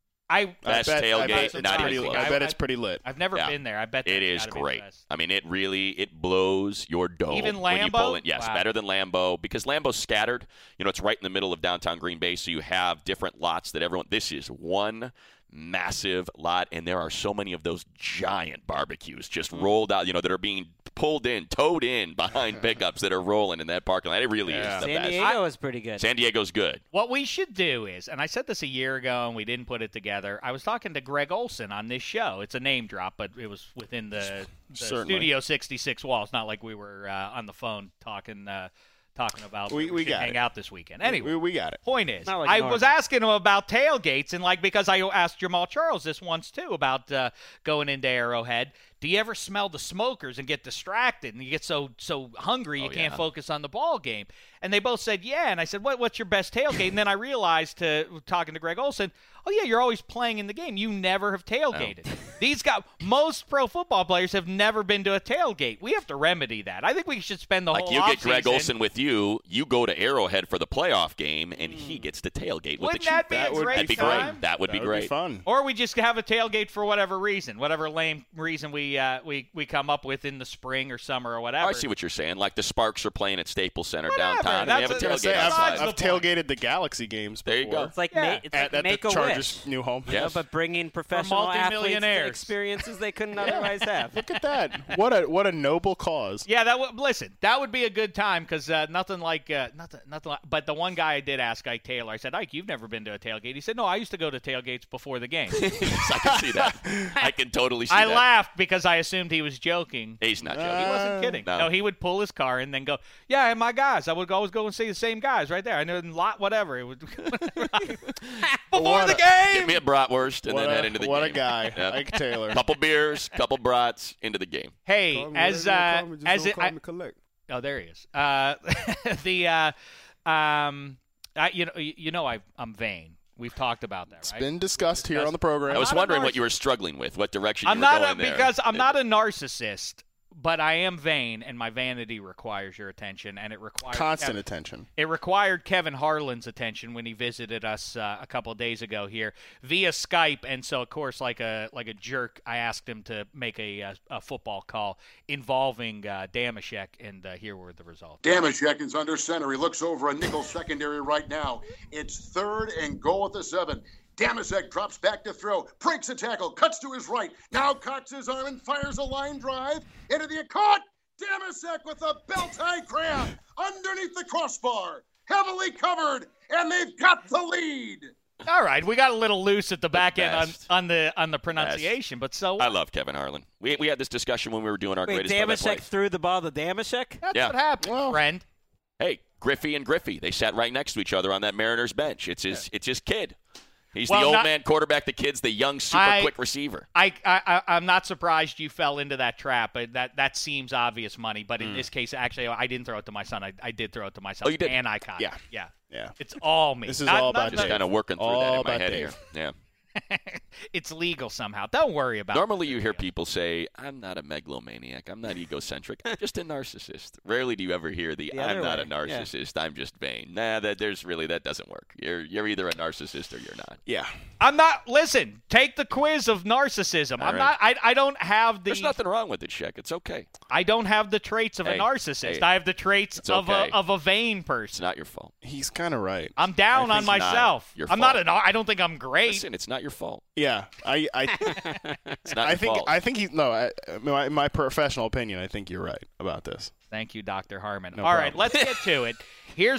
bet Best tailgate, not even close. I bet it's pretty lit. I've never been there. I bet it that's is gotta be great. the best. I mean, it blows your dome. Even when you Lambeau? pull in. Yes, Wow. better than Lambeau because Lambeau's scattered. It's right in the middle of downtown Green Bay, so you have different lots that everyone. This is one massive lot, and there are so many of those giant barbecues just rolled out. That are being towed in behind pickups that are rolling in that parking lot. It really is the San best. Diego is pretty good. San Diego's good. What we should do is, and I said this a year ago and we didn't put it together, I was talking to Greg Olson on this show. It's a name drop, but it was within the Studio 66 walls, not like we were on the phone talking about we should got hang it. out this weekend. Anyway, We got it. point is, Not like I normal. was asking him about tailgates, and because I asked Jamal Charles this once too about going into Arrowhead. Do you ever smell the smokers and get distracted and you get so hungry you can't focus on the ball game? And they both said, yeah. And I said, what's your best tailgate? And then I realized, talking to Greg Olson, oh, yeah, you're always playing in the game. You never have tailgated. Most pro football players have never been to a tailgate. We have to remedy that. I think we should spend the whole Like you get Greg offseason- Olson with you go to Arrowhead for the playoff game, and he gets to tailgate with the Wouldn't Chiefs. that be a great That'd be time? great. That would be That great. would be fun. Or we just have a tailgate for whatever reason, whatever lame reason we come up with in the spring or summer or whatever. Oh, I see what you're saying. Like the Sparks are playing at Staples Center Whatever. downtown. And That's they have a a- tailgate that's outside. the I've point. tailgated the Galaxy games before. There you go. It's like Yeah. At make the a Chargers' wish. new home. Yes. But bringing professional athletes multimillionaires. experiences they couldn't otherwise have. Look at that. What a noble cause. Yeah, that would be a good time because nothing like. But the one guy I did ask, Ike Taylor, I said, Ike, you've never been to a tailgate. He said, no, I used to go to tailgates before the game. Yes, I can see that. I can totally see I that. laughed because I assumed he was joking. He's not He joking. wasn't kidding. No. No, he would pull his car and then go, yeah, and my guys. I would always go and see the same guys right there. I knew lot whatever. It would before the Give game. me a bratwurst and then head into the what game. a guy. Yep. Ike Taylor. Couple beers, couple brats into the game. Hey, as collect. oh, there he is. I'm vain. We've talked about that, It's right? been discussed here on the program. I was not a wondering what narciss- you were struggling with, what direction I'm you were not going there. because I'm not a narcissist, but I am vain, and my vanity requires your attention, and it requires Constant attention. It required Kevin Harlan's attention when he visited us a couple of days ago here via Skype, and so of course, like a jerk, I asked him to make a football call involving Damashek, and here were the results. Damashek is under center. He looks over a nickel secondary right now. It's 3rd and goal at the 7. Damashek drops back to throw, breaks a tackle, cuts to his right. Now cocks his arm and fires a line drive into the caught. Damashek with a belt-tie grab underneath the crossbar, heavily covered, and they've got the lead. All right, we got a little loose at the back end best. on the pronunciation, but so I love Kevin Harlan. We had this discussion when we were doing our Wait, greatest play-by-play. Damashek threw the ball to Damashek? that's Yeah. what happened, friend. Hey, Griffey and Griffey, they sat right next to each other on that Mariners bench. It's his kid. He's Well, the old not- man quarterback. The kid's the young, super quick receiver. I'm not surprised you fell into that trap. But that seems obvious money. But in this case, actually, I didn't throw it to my son. I did throw it to my son. Oh, you did? And I caught Yeah. it. Yeah. Yeah. It's all me. This is all about Just Dave. kind of working through All that in my about head Dave. here. Yeah. It's legal somehow. Don't worry about Normally, it. you hear people say, "I'm not a megalomaniac. I'm not egocentric. I'm just a narcissist." Rarely do you ever hear the other "I'm not way, a narcissist. I'm just vain." Nah, that doesn't work. You're either a narcissist or you're not. Yeah. I'm not. Listen, take the quiz of narcissism. All I'm right. not. I don't have There's the. nothing wrong with it, Shek. It's okay. I don't have the traits of Hey, a narcissist. hey, I have the traits it's of okay. a vain It's person. not your fault. He's kind of right. I'm down I on think not myself. your I'm not fault. I don't think I'm great. Listen, it's not your fault. Yeah. I It's not I your think fault. I think he's no. In my professional opinion, I think you're right about this. Thank you, Dr. Harmon. No All right, problem. let's get to it. Here's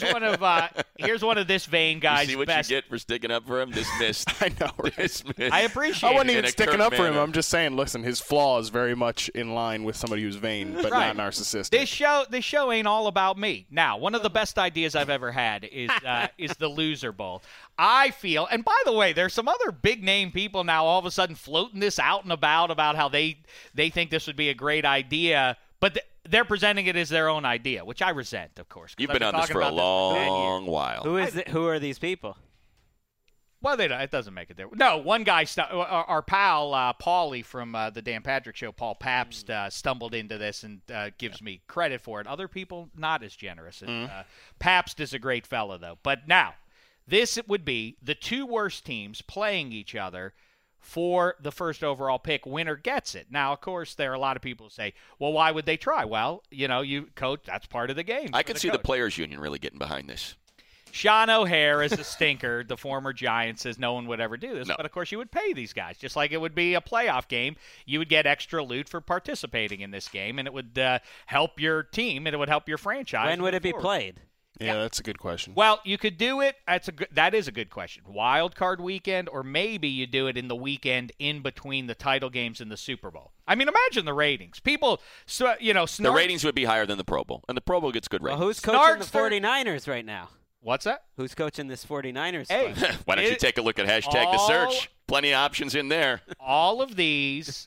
one of this vain You guy's see what best. you get for sticking up for him? Dismissed. I know. Right? Dismissed. I appreciate I wasn't it. even in a sticking curt up for him. manner. I'm just saying, listen, his flaw is very much in line with somebody who's vain, but Right. not narcissistic. This show ain't all about me. Now, one of the best ideas I've ever had is the Loser Bowl. I feel, and by the way, there's some other big name people now all of a sudden floating this out and about how they think this would be a great idea, but they're presenting it as their own idea, which I resent, of course. 'cause You've I've been on this talking for a about this for 10 years. long while. Who are these people? Well, it doesn't make it there. No, one guy, our pal Paulie from the Dan Patrick Show, Paul Pabst, stumbled into this and gives me credit for it. Other people, not as generous. Pabst is a great fellow, though. But now, this would be the two worst teams playing each other for the first overall pick. Winner gets it. Now, of course, there are a lot of people who say, well, why would they try? Well, you coach, that's part of the game. I could see the Players Union really getting behind this. Sean O'Hare is a stinker. The former Giant says no one would ever do this. No. But, of course, you would pay these guys. Just like it would be a playoff game, you would get extra loot for participating in this game, and it would help your team, and it would help your franchise. When would it be played? Yeah, that's a good question. Well, you could do it. That is a good question. Wild card weekend, or maybe you do it in the weekend in between the title games and the Super Bowl. I mean, imagine the ratings. People, the ratings would be higher than the Pro Bowl, and the Pro Bowl gets good ratings. Well, who's coaching the 49ers right now? What's that? Who's coaching this 49ers? Hey, why don't you take a look at hashtag the search? Plenty of options in there. All of these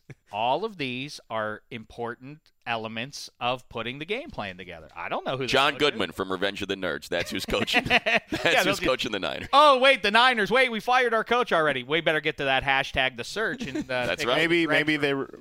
are important elements of putting the game plan together. I don't know who. John Goodman from Revenge of the Nerds. That's who's coaching. Who's coaching the Niners. Oh, wait, the Niners. Wait, we fired our coach already. We better get to that hashtag the search. And, that's right. Maybe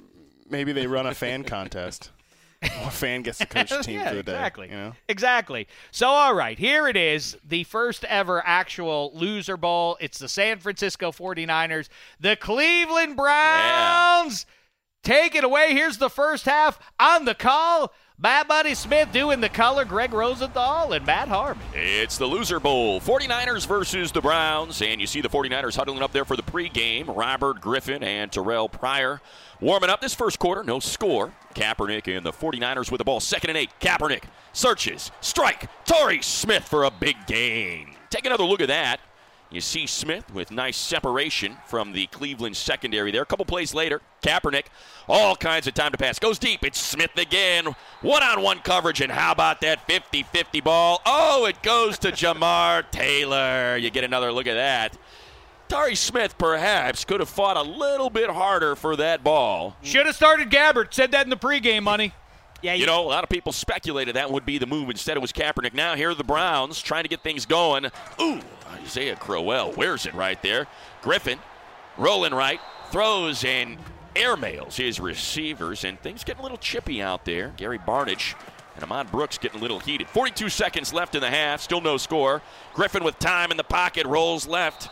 they run a fan contest. A fan gets to coach the team for the day. Exactly. You know? Exactly. So, all right, here it is, the first ever actual loser bowl. It's the San Francisco 49ers, the Cleveland Browns. Yeah. Take it away. Here's the first half on the call. Bad Buddy Smith doing the color, Greg Rosenthal and Matt Harmon. It's the Loser Bowl, 49ers versus the Browns, and you see the 49ers huddling up there for the pregame. Robert Griffin and Terrell Pryor warming up this first quarter, no score. Kaepernick and the 49ers with the ball, 2nd and 8. Kaepernick searches, strike, Torrey Smith for a big gain. Take another look at that. You see Smith with nice separation from the Cleveland secondary there. A couple plays later, Kaepernick, all kinds of time to pass. Goes deep. It's Smith again. One-on-one coverage, and how about that 50-50 ball? Oh, it goes to Jamar Taylor. You get another look at that. Torrey Smith perhaps could have fought a little bit harder for that ball. Should have started Gabbert. Said that in the pregame, money. Yeah, a lot of people speculated that would be the move. Instead, it was Kaepernick. Now here are the Browns trying to get things going. Ooh, Isaiah Crowell wears it right there. Griffin rolling right, throws and airmails his receivers, and things getting a little chippy out there. Gary Barnidge and Ahmad Brooks getting a little heated. 42 seconds left in the half, still no score. Griffin with time in the pocket, rolls left.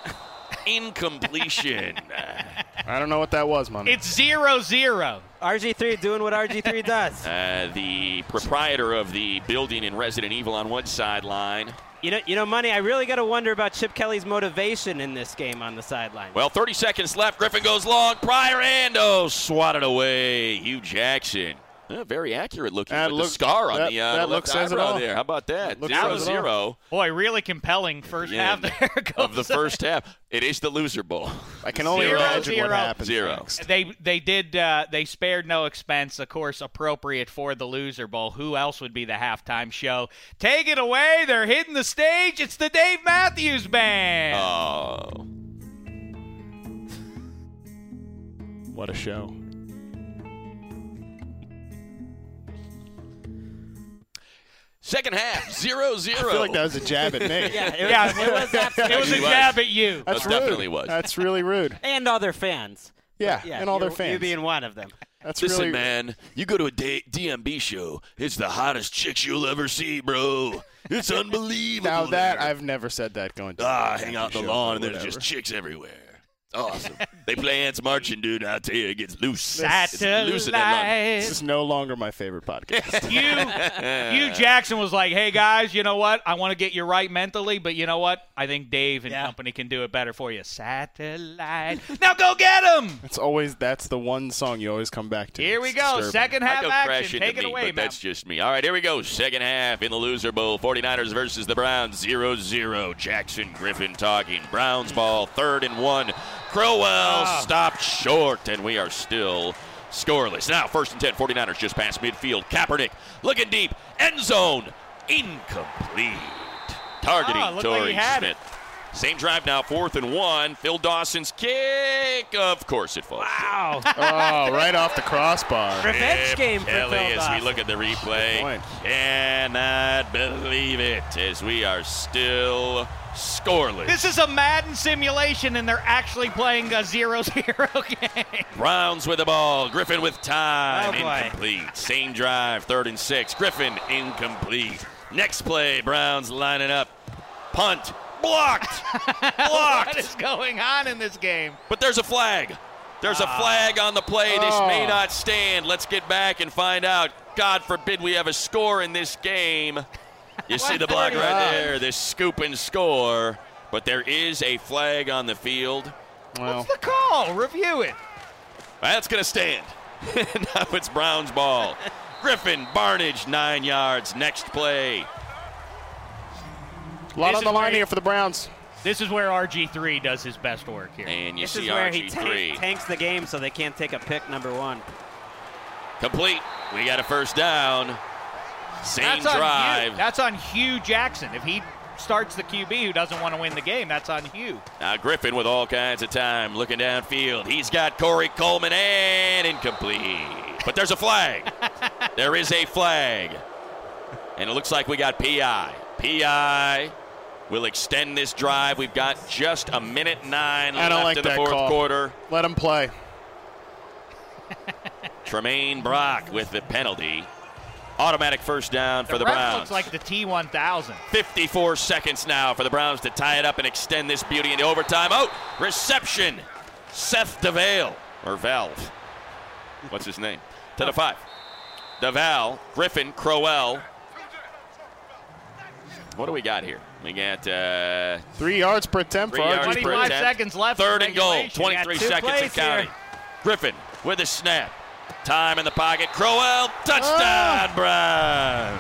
Incompletion. I don't know what that was, Mom. It's 0-0. RG3 doing what RG3 does. The proprietor of the building in Resident Evil on one sideline. You know, Money, I really got to wonder about Chip Kelly's motivation in this game on the sideline. Well, 30 seconds left. Griffin goes long. Pryor and swatted away. Hugh Jackson. Very accurate looking with the scar on the left eyebrow there. How about that? 0-0. Boy, really compelling first half there. Of the first half. It is the Loser Bowl. I can only imagine what happens. Next. They spared no expense, of course, appropriate for the Loser Bowl. Who else would be the halftime show? Take it away. They're hitting the stage. It's the Dave Matthews Band. Oh. What a show. Second half, 0-0. I feel like that was a jab at me. It was a jab at you. That's rude. Definitely was. That's really rude. And other fans. Yeah, and all their fans. You being one of them. Listen, man, you go to a DMB show, it's the hottest chicks you'll ever see, bro. It's unbelievable. Now that, I've never said that going to hang out on the lawn and there's just chicks everywhere. Awesome. They play Ants Marching, dude. I tell you, it gets loose. Satellite. Loose in that This is no longer my favorite podcast. Hugh Jackson was like, hey, guys, you know what? I want to get you right mentally, but you know what? I think Dave and company can do it better for you. Satellite. Now go get him! That's the one song you always come back to. Here we go. Second half action. Take it away, man. That's just me. All right, here we go. Second half in the Loser Bowl. 49ers versus the Browns. 0-0. Jackson Griffin talking. Browns ball. 3rd and 1. Crowell stopped short, and we are still scoreless. Now, 1st and 10, 49ers just past midfield. Kaepernick looking deep. End zone. Incomplete. Targeting Torrey Smith. Same drive now, 4th and 1. Phil Dawson's kick. Of course it falls. Wow. Oh, right off the crossbar. Revenge game for Kelly, Phil as Dawson. we look at the replay, cannot believe it, as we are still scoreless. This is a Madden simulation, and they're actually playing a 0-0 game. Browns with the ball. Griffin with time. Oh, boy. Incomplete. Same drive, 3rd and 6. Griffin incomplete. Next play, Browns lining up. Punt. Blocked. What is going on in this game? But there's a flag. There's a flag on the play. This may not stand. Let's get back and find out. God forbid we have a score in this game. You see the block right there, this scoop and score. But there is a flag on the field. What's the call? Review it. That's going to stand. Now it's Browns ball. Griffin, Barnage, 9 yards. Next play. A lot This on the is line where here for the Browns. This is where RG3 does his best work here. And you This see is where he RG3. tanks the game so they can't take a pick number 1. Complete. We got a first down. Same That's drive. on Hugh. That's on Hugh Jackson. If he starts the QB who doesn't want to win the game, that's on Hugh. Now Griffin with all kinds of time, looking downfield. He's got Corey Coleman and incomplete. But there's a flag. There is a flag. And it looks like we got PI. PI will extend this drive. We've got just a minute 9 left in the fourth quarter. Let him play. Tremaine Brock with the penalty. Automatic first down for the ref Browns. looks like the T1000. 54 seconds now for the Browns to tie it up and extend this beauty into overtime. Oh, reception. Seth DeVale, or Valve. What's his name? To the 5. DeVal, Griffin, Crowell. What do we got here? We got 3 yards per attempt 3 for yards RG3. per 25 attempt. seconds left. 3rd in and goal. regulation. 23 got 2 seconds and plays counting. here. Griffin with a snap. Time in the pocket. Crowell, touchdown, Browns.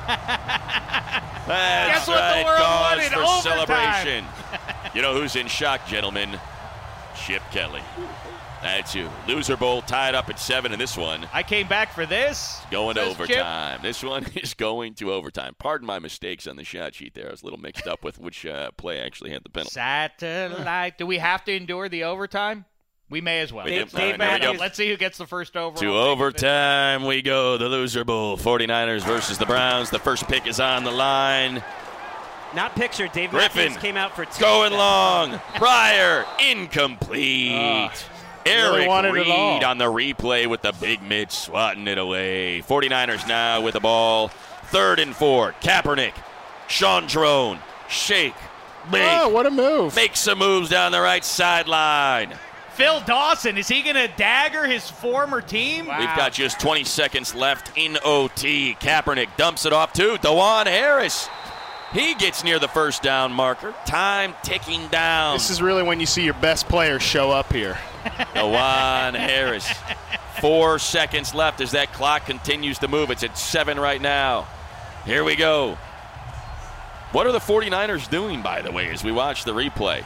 That's Guess what the right. world Cause wanted? for Overtime. celebration. You know who's in shock, gentlemen? Chip Kelly. That's you. Loser Bowl tied up at 7 in this one. I came back for this. Going to Says Chip. overtime. This one is going to overtime. Pardon my mistakes on the shot sheet there. I was a little mixed up with which play actually had the penalty. Satellite. Do we have to endure the overtime? We may as well. We do. Dave All right, there we go. Let's see who gets the first overall. To overtime we go. The Loser Bowl. 49ers versus the Browns. The first pick is on the line. Not pictured. Dave Griffin Matthews came out for 2. Going long. Pryor, incomplete. Really Eric wanted it Reed all. on the replay with the big Mitch swatting it away. 49ers now with the ball. 3rd and 4. Kaepernick, Sean Drone, shake, make, Oh, what a move. make some moves down the right sideline. Phil Dawson, is he going to dagger his former team? We've got just 20 seconds left in OT. Kaepernick dumps it off to DeJuan Harris. He gets near the first down marker. Time ticking down. This is really when you see your best players show up here. DeJuan Harris. 4 seconds left as that clock continues to move. It's at 7 right now. Here we go. What are the 49ers doing, by the way, as we watch the replay?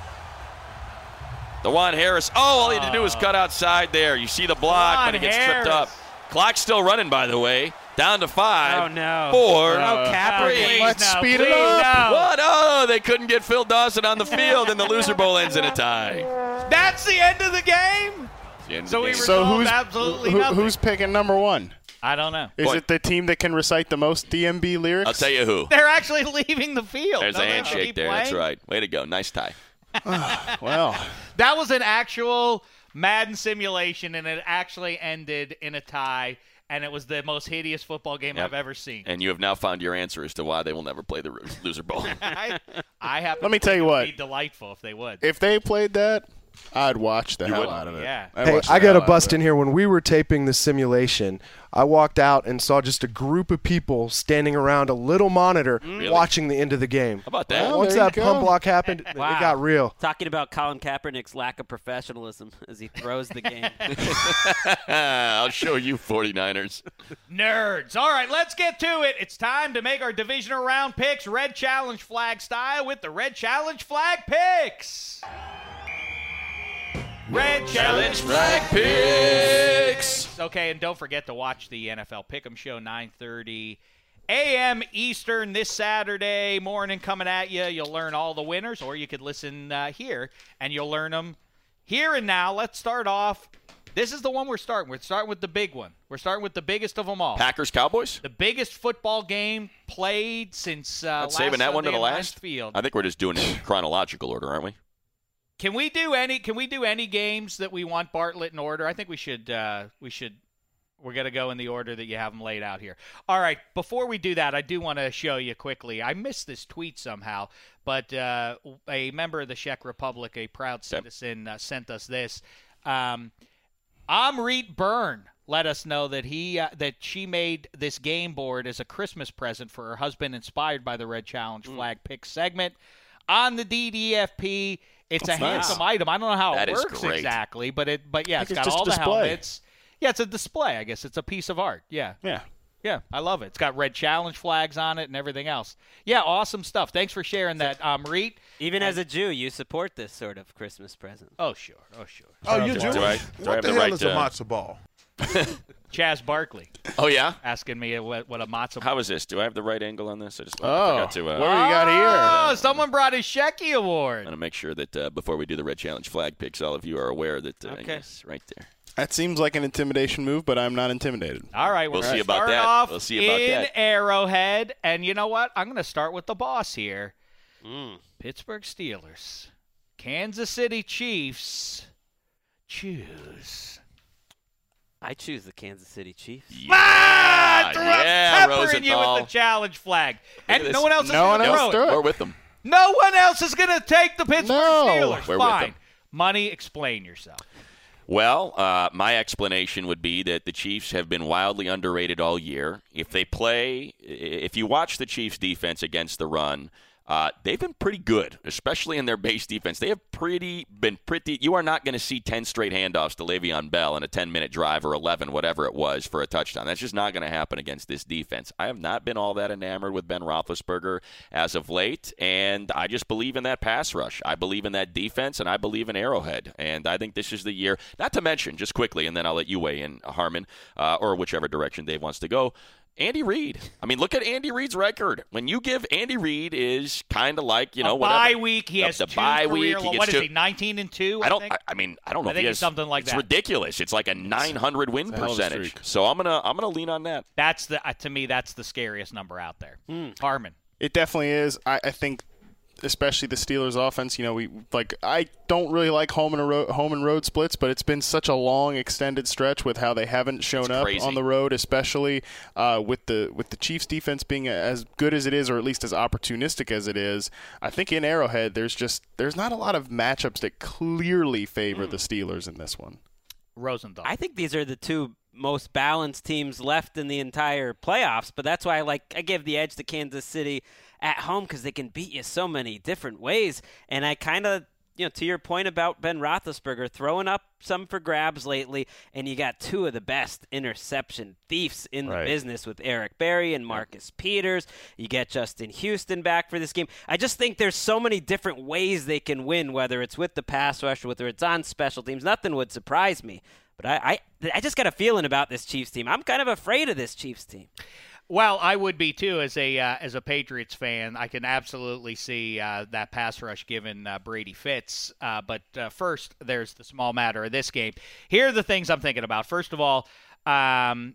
DeJuan Harris. Oh, all he had to do was cut outside there. You see the block, DeJuan but it gets tripped Harris. up. Clock's still running, by the way. Down to 5. Oh, no. 4. Oh, Kaepernick. Three. Let's no, speed it please, up. no. What? Oh, they couldn't get Phil Dawson on the field, and the Loser Bowl ends in a tie. That's the end of the game? The end of So the we game. were- So Resolved absolutely nothing. who's picking number 1? I don't know. Is Boy. it the team that can recite the most DMB lyrics? I'll tell you who. They're actually leaving the field. There's Don't a they have to handshake keep there. That's playing? right. Way to go. Nice tie. Well, That was an actual Madden simulation, and it actually ended in a tie, and it was the most hideous football game Yep. I've ever seen. And you have now found your answer as to why they will never play the Loser Bowl. I happen Let me to tell you think what. It'd be delightful if they would. if they played that, I'd watch the hell would? out of it. Yeah. I'd Hey, watch the I got hell to out of bust it. in here. When we were taping the simulation, I walked out and saw just a group of people standing around a little monitor watching the end of the game. How about that? Well, Once there you that go. pump block happened, it Wow. got real. Talking about Colin Kaepernick's lack of professionalism as he throws the game. I'll show you 49ers. Nerds. All right, let's get to it. It's time to make our divisional round picks Red Challenge flag style with the Red Challenge flag picks. Red Challenge Flag picks. Okay, and don't forget to watch the NFL Pick'em Show 9:30 a.m. Eastern this Saturday morning coming at you. You'll learn all the winners, or you could listen here, and you'll learn them here and now. Let's start off. This is the one we're starting. We're starting with the big one. We're starting with the biggest of them all. Packers-Cowboys? The biggest football game played since last saving that Sunday one to the last Field. I think we're just doing it in chronological order, aren't we? Can we do any games that we want Bartlett in order? I think we should. We're going to go in the order that you have them laid out here. All right, before we do that, I do want to show you quickly. I missed this tweet somehow, but a member of the Czech Republic, a proud citizen, sent us this. Amrit Byrne let us know that that she made this game board as a Christmas present for her husband, inspired by the Red Challenge Flag Pick segment on the DDFP. It's a handsome item. I don't know how it works exactly, but yeah, it's got all the helmets. Yeah, it's a display. I guess it's a piece of art. Yeah. Yeah, I love it. It's got Red Challenge flags on it and everything else. Yeah, awesome stuff. Thanks for sharing that, Amrit. Even as a Jew, you support this sort of Christmas present. Oh, sure. Oh, you're Jewish? What the hell is a matzo ball? Chaz Barkley. Oh, yeah? Asking me what a matzo ball. How is this? Do I have the right angle on this? I just forgot to. What do you got here? Oh, someone brought his Shecky Award. I want to make sure that before we do the Red Challenge flag picks, all of you are aware that yes, right there. That seems like an intimidation move, but I'm not intimidated. All right, we'll see about that. Off we'll see about in that. Arrowhead, and you know what? I'm going to start with the boss here. Pittsburgh Steelers, Kansas City Chiefs. Choose. I choose the Kansas City Chiefs. Yeah, peppering you Rosenthal. with the challenge flag, and no one else is No one going to else throw it. We're with them. No one else is going to take the Pittsburgh Steelers. We're with Fine. them. Money, explain yourself. Well, my explanation would be that the Chiefs have been wildly underrated all year. If you watch the Chiefs' defense against the run, they've been pretty good, especially in their base defense. They have been pretty. You are not going to see 10 straight handoffs to Le'Veon Bell in a 10-minute drive or 11, whatever it was, for a touchdown. That's just not going to happen against this defense. I have not been all that enamored with Ben Roethlisberger as of late, and I just believe in that pass rush. I believe in that defense, and I believe in Arrowhead. And I think this is the year. Not to mention, just quickly, and then I'll let you weigh in, Harmon, or whichever direction Dave wants to go. Andy Reid. I mean, look at Andy Reid's record. When you give Andy Reid is kind of like, whatever. Bye week. He has the two bye career. week. What is he? 19-2. I don't know. I don't know. I think it's something like that. It's ridiculous. It's like a 900 win percentage. So I'm gonna lean on that. That's to me, that's the scariest number out there. Harmon. It definitely is. I think, especially the Steelers' offense. I don't really like home and road splits, but it's been such a long, extended stretch with how they haven't shown up on the road, especially with the Chiefs' defense being as good as it is, or at least as opportunistic as it is. I think in Arrowhead, there's not a lot of matchups that clearly favor the Steelers in this one. Rosenthal. I think these are the two most balanced teams left in the entire playoffs, but that's why I give the edge to Kansas City at home, because they can beat you so many different ways. And I kind of, to your point about Ben Roethlisberger throwing up some for grabs lately, and you got two of the best interception thieves in the business with Eric Berry and Marcus Peters. You get Justin Houston back for this game. I just think there's so many different ways they can win, whether it's with the pass rush or whether it's on special teams. Nothing would surprise me. But I just got a feeling about this Chiefs team. I'm kind of afraid of this Chiefs team. Well, I would be too as a Patriots fan. I can absolutely see that pass rush given Brady fits. But first, there's the small matter of this game. Here are the things I'm thinking about. First of all, to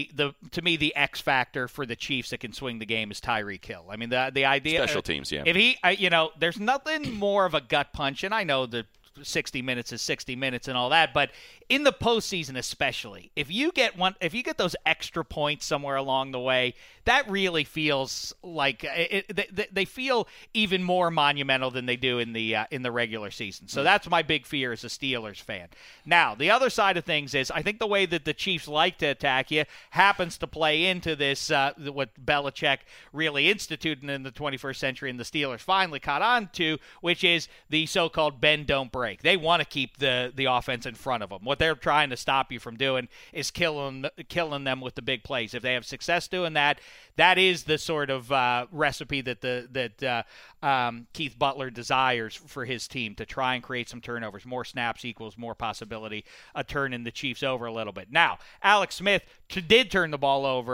me the X factor for the Chiefs that can swing the game is Tyreek Hill. I mean the idea special teams. Yeah. If he, there's nothing more of a gut punch, and I know that 60 minutes is 60 minutes and all that, but in the postseason especially, if you get those extra points somewhere along the way, that really feels like they feel even more monumental than they do in the regular season. So that's my big fear as a Steelers fan. Now, the other side of things is I think the way that the Chiefs like to attack you happens to play into this what Belichick really instituted in the 21st century and the Steelers finally caught on to, which is the so-called bend, don't break. They want to keep the offense in front of them. What they're trying to stop you from doing is killing them with the big plays. If they have success doing that, that is the sort of recipe that Keith Butler desires for his team, to try and create some turnovers. More snaps equals more possibility of turning the Chiefs over a little bit. Now, Alex Smith did turn the ball over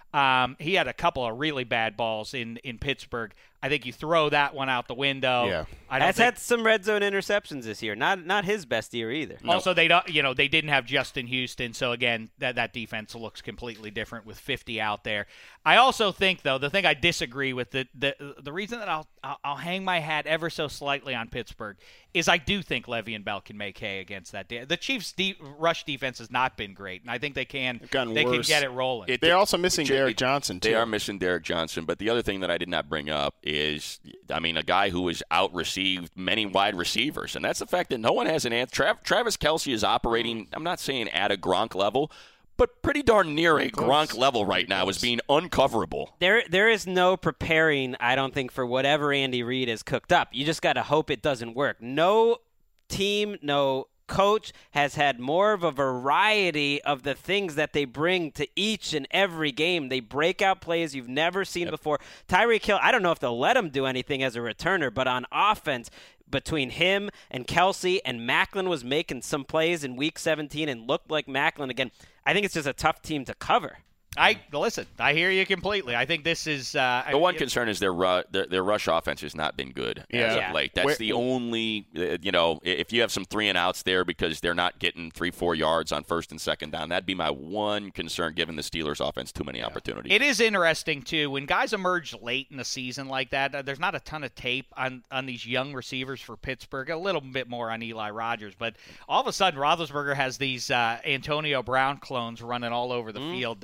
He had a couple of really bad balls in Pittsburgh. I think you throw that one out the window. Yeah. Has had some red zone interceptions this year. Not his best year either. Also, they didn't have Justin Houston, so again, that defense looks completely different with 50 out there. I also think, though, the thing I disagree with, the reason that I'll hang my hat ever so slightly on Pittsburgh is I do think Le'Veon Bell can make hay against that. The Chiefs' rush defense has not been great, and I think they can can get it rolling. They're also missing Derek Johnson, too. They are missing Derek Johnson, but the other thing that I did not bring up is, a guy who has out-received many wide receivers, and that's the fact that no one has an answer. Travis Kelce is operating, I'm not saying at a Gronk level, but pretty darn near a Gronk level right now, is being uncoverable. There is no preparing, I don't think, for whatever Andy Reid has cooked up. You just got to hope it doesn't work. No team, no coach has had more of a variety of the things that they bring to each and every game. They break out plays you've never seen before. Tyreek Hill, I don't know if they'll let him do anything as a returner, but on offense, between him and Kelce, and Macklin was making some plays in Week 17 and looked like Macklin again. I think it's just a tough team to cover. Listen, I hear you completely. I think this is the one concern is their rush offense has not been good as of late. That's the only if you have some 3-and-outs there because they're not getting 3-4 yards on first and second down, that'd be my one concern, given the Steelers' offense too many opportunities. It is interesting too when guys emerge late in the season like that. There's not a ton of tape on these young receivers for Pittsburgh. A little bit more on Eli Rogers, but all of a sudden Roethlisberger has these Antonio Brown clones running all over the field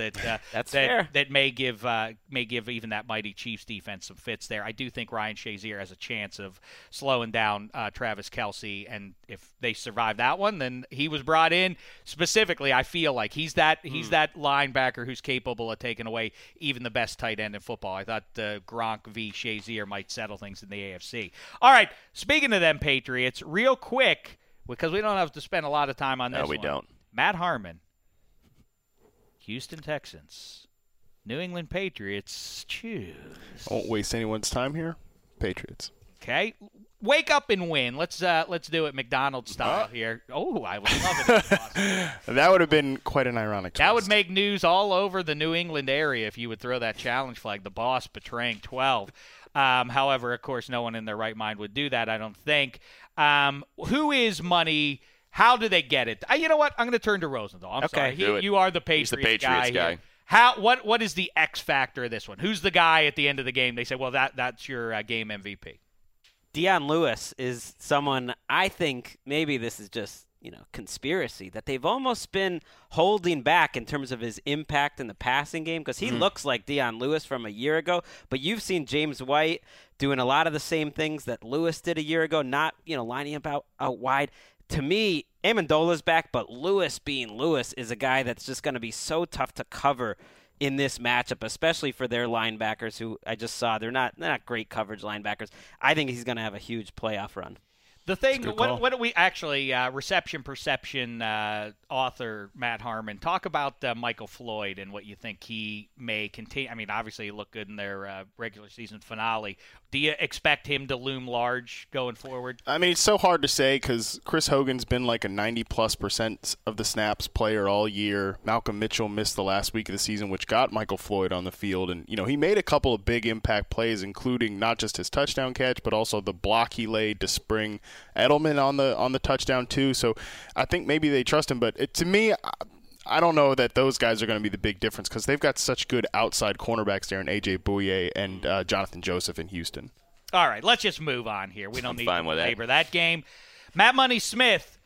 that may give even that mighty Chiefs defense some fits there. I do think Ryan Shazier has a chance of slowing down Travis Kelce, and if they survive that one, then he was brought in specifically. I feel like he's that linebacker who's capable of taking away even the best tight end in football. I thought Gronk v. Shazier might settle things in the AFC. All right, speaking of them Patriots, real quick, because we don't have to spend a lot of time on this. No, we don't. Matt Harmon. Houston Texans, New England Patriots, choose. Won't waste anyone's time here. Patriots. Okay. Wake up and win. Let's do it McDonald's style here. Oh, I would love it. That would have been quite an ironic twist. That would make news all over the New England area if you would throw that challenge flag, the boss betraying 12. However, of course, no one in their right mind would do that, I don't think. Who is money? How do they get it? You know what? I'm going to turn to Rosenthal. I'm sorry. You are the Patriots guy. Here. What is the X factor of this one? Who's the guy at the end of the game? They say, well, that's your game MVP. Dion Lewis is someone, I think maybe this is just conspiracy, that they've almost been holding back in terms of his impact in the passing game, because he looks like Dion Lewis from a year ago, but you've seen James White doing a lot of the same things that Lewis did a year ago, not lining up out wide. To me, Amendola's back, but Lewis being Lewis is a guy that's just going to be so tough to cover in this matchup, especially for their linebackers, who I just saw. They're not great coverage linebackers. I think he's going to have a huge playoff run. The thing, what do we actually, reception perception author Matt Harmon, talk about Michael Floyd and what you think he may continue. I mean, obviously he looked good in their regular season finale. Do you expect him to loom large going forward? I mean, it's so hard to say because Chris Hogan's been like a 90+% of the snaps player all year. Malcolm Mitchell missed the last week of the season, which got Michael Floyd on the field. And, he made a couple of big impact plays, including not just his touchdown catch, but also the block he laid to spring Edelman on the touchdown too. So I think maybe they trust him, but to me, I don't know that those guys are going to be the big difference because they've got such good outside cornerbacks there in A.J. Bouye and Jonathan Joseph in Houston. All right, let's just move on here. We don't need to labor that game. Matt Money Smith,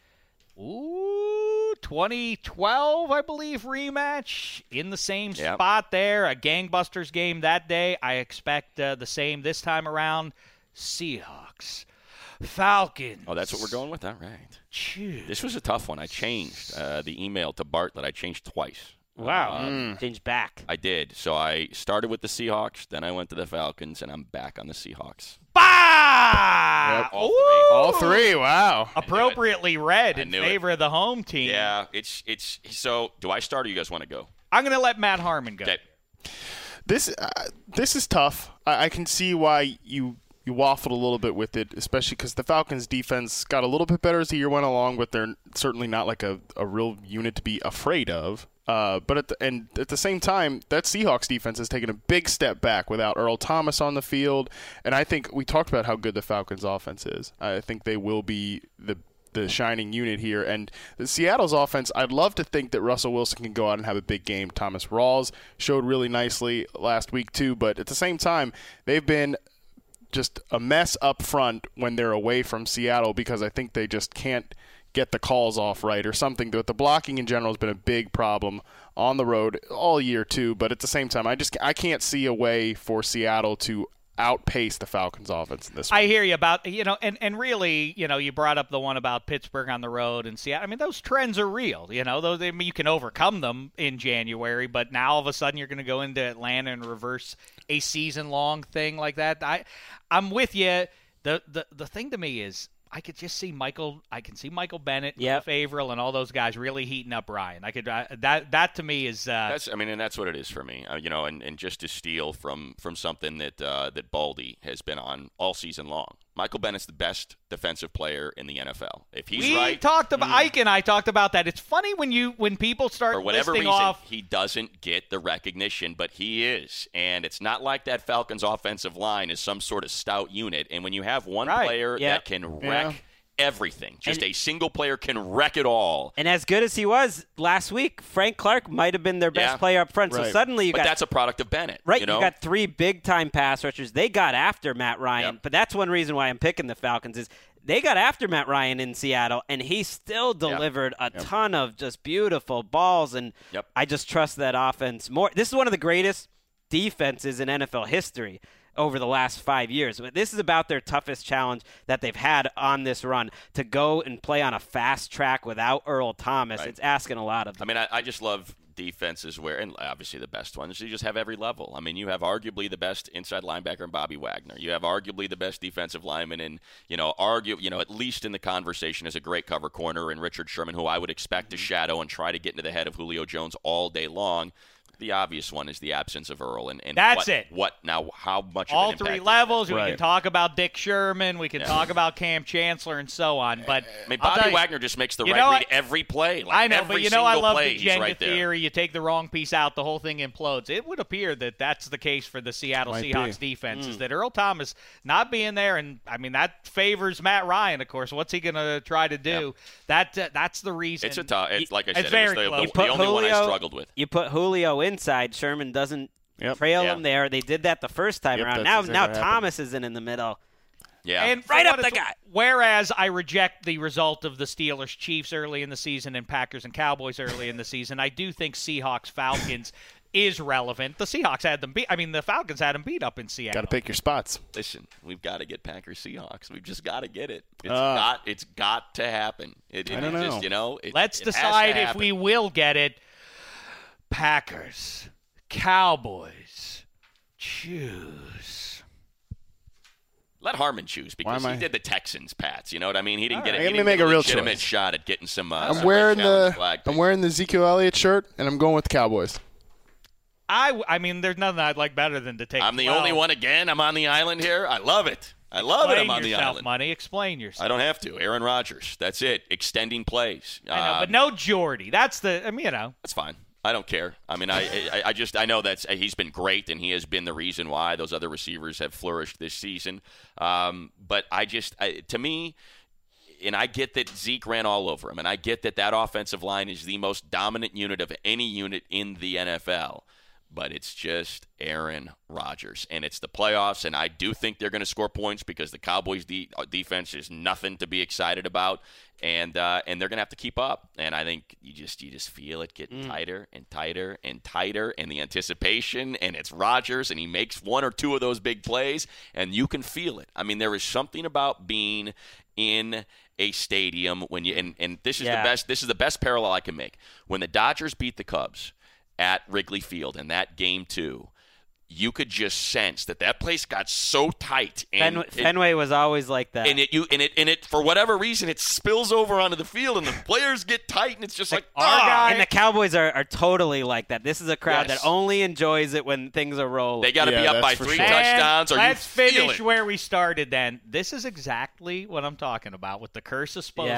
2012, I believe, rematch in the same spot there. A gangbusters game that day. I expect the same this time around. Seahawks. Falcons. Oh, that's what we're going with? All right. Jeez. This was a tough one. I changed the email to Bartlett. I changed twice. Wow. Changed back. I did. So I started with the Seahawks, then I went to the Falcons, and I'm back on the Seahawks. Bah! Yep. All three. Wow. Appropriately read in favor of the home team. Yeah. It's so do I start or you guys want to go? I'm going to let Matt Harmon go. Okay. This is tough. I can see why you waffled a little bit with it, especially because the Falcons' defense got a little bit better as the year went along, but they're certainly not like a real unit to be afraid of. But at the same time, that Seahawks defense has taken a big step back without Earl Thomas on the field. And I think we talked about how good the Falcons' offense is. I think they will be the shining unit here. And the Seattle's offense, I'd love to think that Russell Wilson can go out and have a big game. Thomas Rawls showed really nicely last week too. But at the same time, they've been just a mess up front when they're away from Seattle because I think they just can't get the calls off right or something. The blocking in general has been a big problem on the road all year too. But at the same time, I can't see a way for Seattle to outpace the Falcons offense in this one. I hear you about, and really, you brought up the one about Pittsburgh on the road and Seattle. I mean, those trends are real, those, you can overcome them in January, but now all of a sudden you're going to go into Atlanta and reverse a season-long thing like that. I'm with you. The thing to me is, I could just see Michael Bennett, Jeff Averill, and all those guys really heating up Ryan. I could that to me is. That's what it is for me. And just to steal from something that Baldy has been on all season long. Michael Bennett's the best defensive player in the NFL. If he's right, Ike and I talked about that. It's funny when people start for whatever listing reason off. He doesn't get the recognition, but he is, and it's not like that Falcons offensive line is some sort of stout unit. And when you have one player that can wreck everything, a single player can wreck it all. And as good as he was last week, Frank Clark might have been their best player up front. Right. So suddenly that's a product of Bennett, right? You got 3 big-time pass rushers. They got after Matt Ryan, but that's one reason why I'm picking the Falcons is they got after Matt Ryan in Seattle, and he still delivered a ton of just beautiful balls. And I just trust that offense more. This is one of the greatest defenses in NFL history over the last 5 years. This is about their toughest challenge that they've had on this run. To go and play on a fast track without Earl Thomas, it's asking a lot of them. I mean, I just love defenses where, and obviously the best ones, you just have every level. I mean, you have arguably the best inside linebacker in Bobby Wagner. You have arguably the best defensive lineman in, at least in the conversation as a great cover corner in Richard Sherman, who I would expect to shadow and try to get into the head of Julio Jones all day long. The obvious one is the absence of Earl, and that's it. What now? How much? All of an 3 levels. We can talk about Dick Sherman. We can talk about Cam Chancellor and so on. But Bobby Wagner just makes the right read every play. I know, but I love the Jenga right theory. You take the wrong piece out, the whole thing implodes. It would appear that that's the case for the Seattle Seahawks defense. Is that Earl Thomas not being there, and I mean that favors Matt Ryan. Of course, what's he going to try to do? That's the reason. It's a tough. It's like I said, very it close. was the only one I struggled with. You put Julio inside, Sherman doesn't trail him there. They did that the first time around. Now Thomas isn't in the middle. Yeah. And right up the guy. Whereas I reject the result of the Steelers-Chiefs early in the season and Packers and Cowboys early in the season, I do think Seahawks-Falcons is relevant. The Seahawks had them beat. I mean, the Falcons had them beat up in Seattle. Got to pick your spots. Listen, we've got to get Packers-Seahawks. We've just got to get it. It's got to happen. I don't know. Let's decide if we will get it. Packers, Cowboys, choose. Let Harmon choose because he did the Texans, Pats. You know what I mean? He didn't get Let me make a real legitimate shot at getting some. I'm wearing the Ezekiel Elliott shirt, and I'm going with the Cowboys. I mean, there's nothing I'd like better than to take. I'm the only one again. I'm on the island here. I love it. I'm on the island. Money. Explain yourself. I don't have to. Aaron Rodgers. That's it. Extending plays. I know, but no Jordy. That's the. I mean, That's fine. I don't care. I mean, I know that he's been great, and he has been the reason why those other receivers have flourished this season. But to me, and I get that Zeke ran all over him, and I get that offensive line is the most dominant unit of any unit in the NFL. But it's just Aaron Rodgers, and it's the playoffs, and I do think they're going to score points because the Cowboys' defense is nothing to be excited about, and they're going to have to keep up. And I think you just feel it getting tighter and tighter and tighter, and the anticipation, and it's Rodgers, and he makes 1 or 2 of those big plays, and you can feel it. I mean, there is something about being in a stadium when you and this is the best. This is the best parallel I can make. When the Dodgers beat the Cubs at Wrigley Field in that game 2, you could just sense that place got so tight. And Fenway was always like that. And it for whatever reason it spills over onto the field, and the players get tight, and it's just like And the Cowboys are totally like that. This is a crowd that only enjoys it when things are rolling. They got to be up by 3 touchdowns. Let's finish where we started. Then this is exactly what I'm talking about with the curse of Sposta.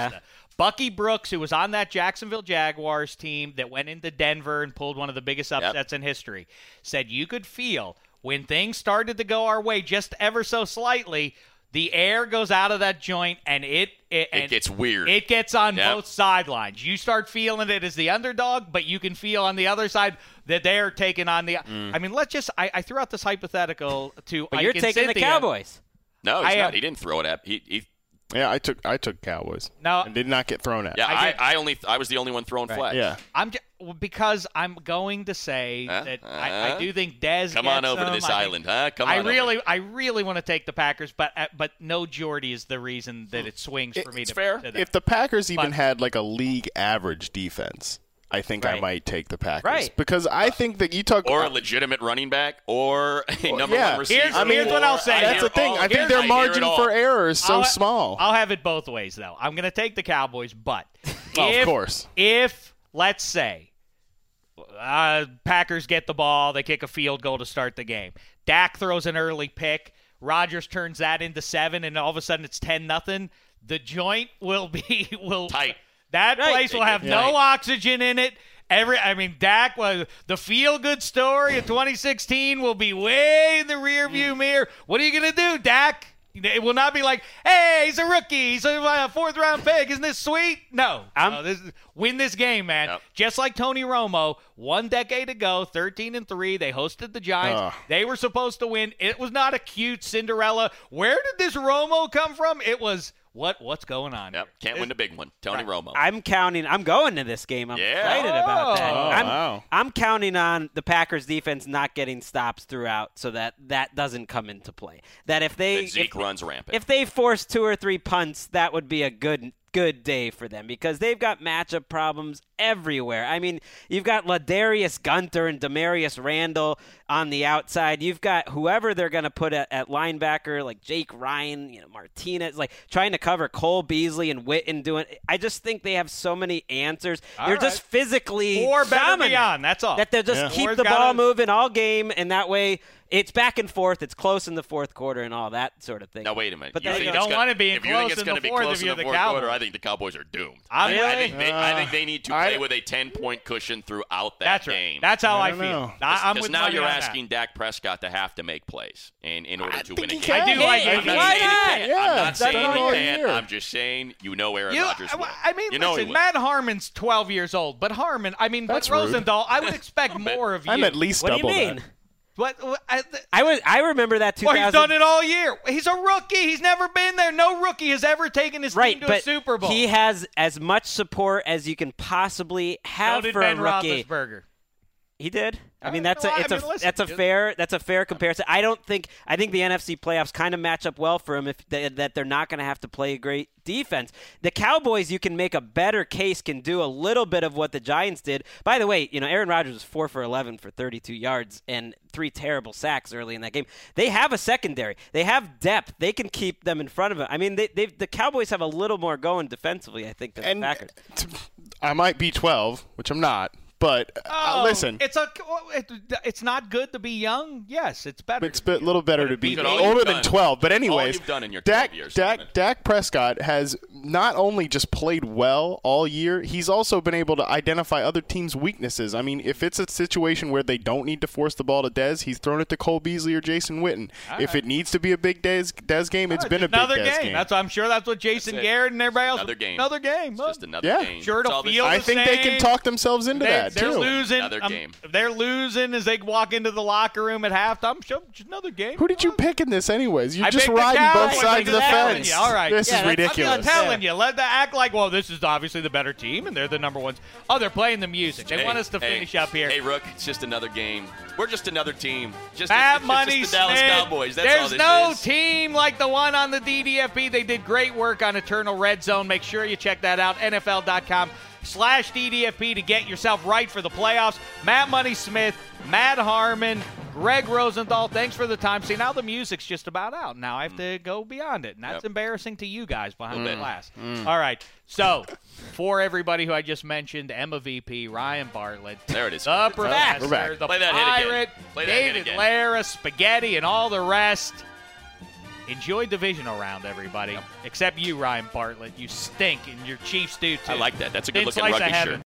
Bucky Brooks, who was on that Jacksonville Jaguars team that went into Denver and pulled one of the biggest upsets in history, said you could feel when things started to go our way just ever so slightly, the air goes out of that joint, and it gets weird. It gets on both sidelines. You start feeling it as the underdog, but you can feel on the other side that they're taking on the I mean, let's just – I threw out this hypothetical to But you're taking the Cowboys. No, he's not. He didn't throw it at he Yeah, I took Cowboys. No, and did not get thrown at. Yeah, I was the only one throwing flags. Yeah, because I'm going to say that I do think Dez. Come on over to this island, Come on. I really want to take the Packers, but no Jordy is the reason that it swings for me. It's to fair. To if the Packers even had like a league average defense, I think I might take the Packers because I think that you talk or a legitimate running back or a number one receiver. Here's what I'll say. That's the thing. I think their margin for error is so small. I'll have it both ways though. I'm going to take the Cowboys, but of course, if let's say Packers get the ball, they kick a field goal to start the game. Dak throws an early pick. Rodgers turns that into 7, and all of a sudden it's 10-0. The joint will be tight. That place will have no oxygen in it. Dak was the feel-good story of 2016 will be way in the rearview mirror. What are you going to do, Dak? It will not be like, hey, he's a rookie. He's a fourth-round pick. Isn't this sweet? No. Win this game, man. Yep. Just like Tony Romo, 1 decade ago, 13-3, they hosted the Giants. They were supposed to win. It was not a cute Cinderella. Where did this Romo come from? It was what's going on? Yep. Can't win the big one. Tony Romo. I'm going to this game. I'm excited about that. I'm counting on the Packers defense not getting stops throughout so that doesn't come into play. That if Zeke runs rampant. If they force 2 or 3 punts, that would be a good day for them because they've got matchup problems everywhere. I mean, you've got Ladarius Gunter and Demarius Randall on the outside. You've got whoever they're going to put at linebacker, like Jake Ryan, Martinez, like trying to cover Cole Beasley and Witten doing. I just think they have so many answers. You're just physically dominant. That's all. That they'll just keep the ball moving all game, and that way it's back and forth. It's close in the fourth quarter and all that sort of thing. Now, wait a minute. But you don't want to be close in the fourth if you're the Cowboys. I think the Cowboys are doomed. I think they need to play with a 10-point cushion throughout that game. That's how I feel. Because now you're asking Dak Prescott to have to make plays in order to win a game. I do like it. I'm not saying he can't. I'm just saying Aaron Rodgers will. Listen, Matt Harmon's 12 years old, but Harmon, with Rosenthal, I would expect more of you. I'm at least double that. What do you mean? I remember that 2000. Well, he's done it all year. He's a rookie. He's never been there. No rookie has ever taken his team to a Super Bowl. He has as much support as you can possibly have for a rookie. Roethlisberger. He did. That's a fair comparison. I think the NFC playoffs kind of match up well for him that they're not going to have to play a great defense. The Cowboys, you can make a better case, can do a little bit of what the Giants did. By the way, Aaron Rodgers was 4 for 11 for 32 yards and 3 terrible sacks early in that game. They have a secondary. They have depth. They can keep them in front of it. The Cowboys have a little more going defensively, I think, than the Packers. I might be 12, which I'm not. But listen, it's not good to be young. Yes, it's better. It's a little better to be older than 12. But anyways, all you've done in your 12 years. Dak Prescott has not only just played well all year, he's also been able to identify other teams' weaknesses. I mean, if it's a situation where they don't need to force the ball to Dez, he's thrown it to Cole Beasley or Jason Witten. If it needs to be a big Dez game, it's been a big Dez game. I'm sure that's what Jason Garrett and everybody else. Another game. It's just another game. Sure to feel I think they can talk themselves into that. They're losing. Another game. They're losing as they walk into the locker room at halftime. Just another game. Who did you pick in this, anyways? You're just riding both sides of the fence. All right. This is ridiculous. I'm telling you. Let that act like, well, this is obviously the better team, and they're the number ones. Oh, they're playing the music. They want us to finish up here. Hey, Rook, it's just another game. We're just another team. Matt Money the Dallas Cowboys. That's There's all this no is. team like the one on the DDFP. They did great work on Eternal Red Zone. Make sure you check that out. NFL.com/DDFP to get yourself right for the playoffs. Matt Money Smith, Matt Harmon, Greg Rosenthal, thanks for the time. See, now the music's just about out. Now I have to go beyond it, and that's embarrassing to you guys behind the glass. All right, so for everybody who I just mentioned, Emma VP, Ryan Bartlett, there it is. The Professor, the Play that Pirate, hit again. David Lara, Spaghetti, and all the rest. Enjoy divisional round, everybody. Except you, Ryan Bartlett. You stink, and your Chiefs do too. I like that. That's a Thin good-looking slice of rugby heaven. shirt.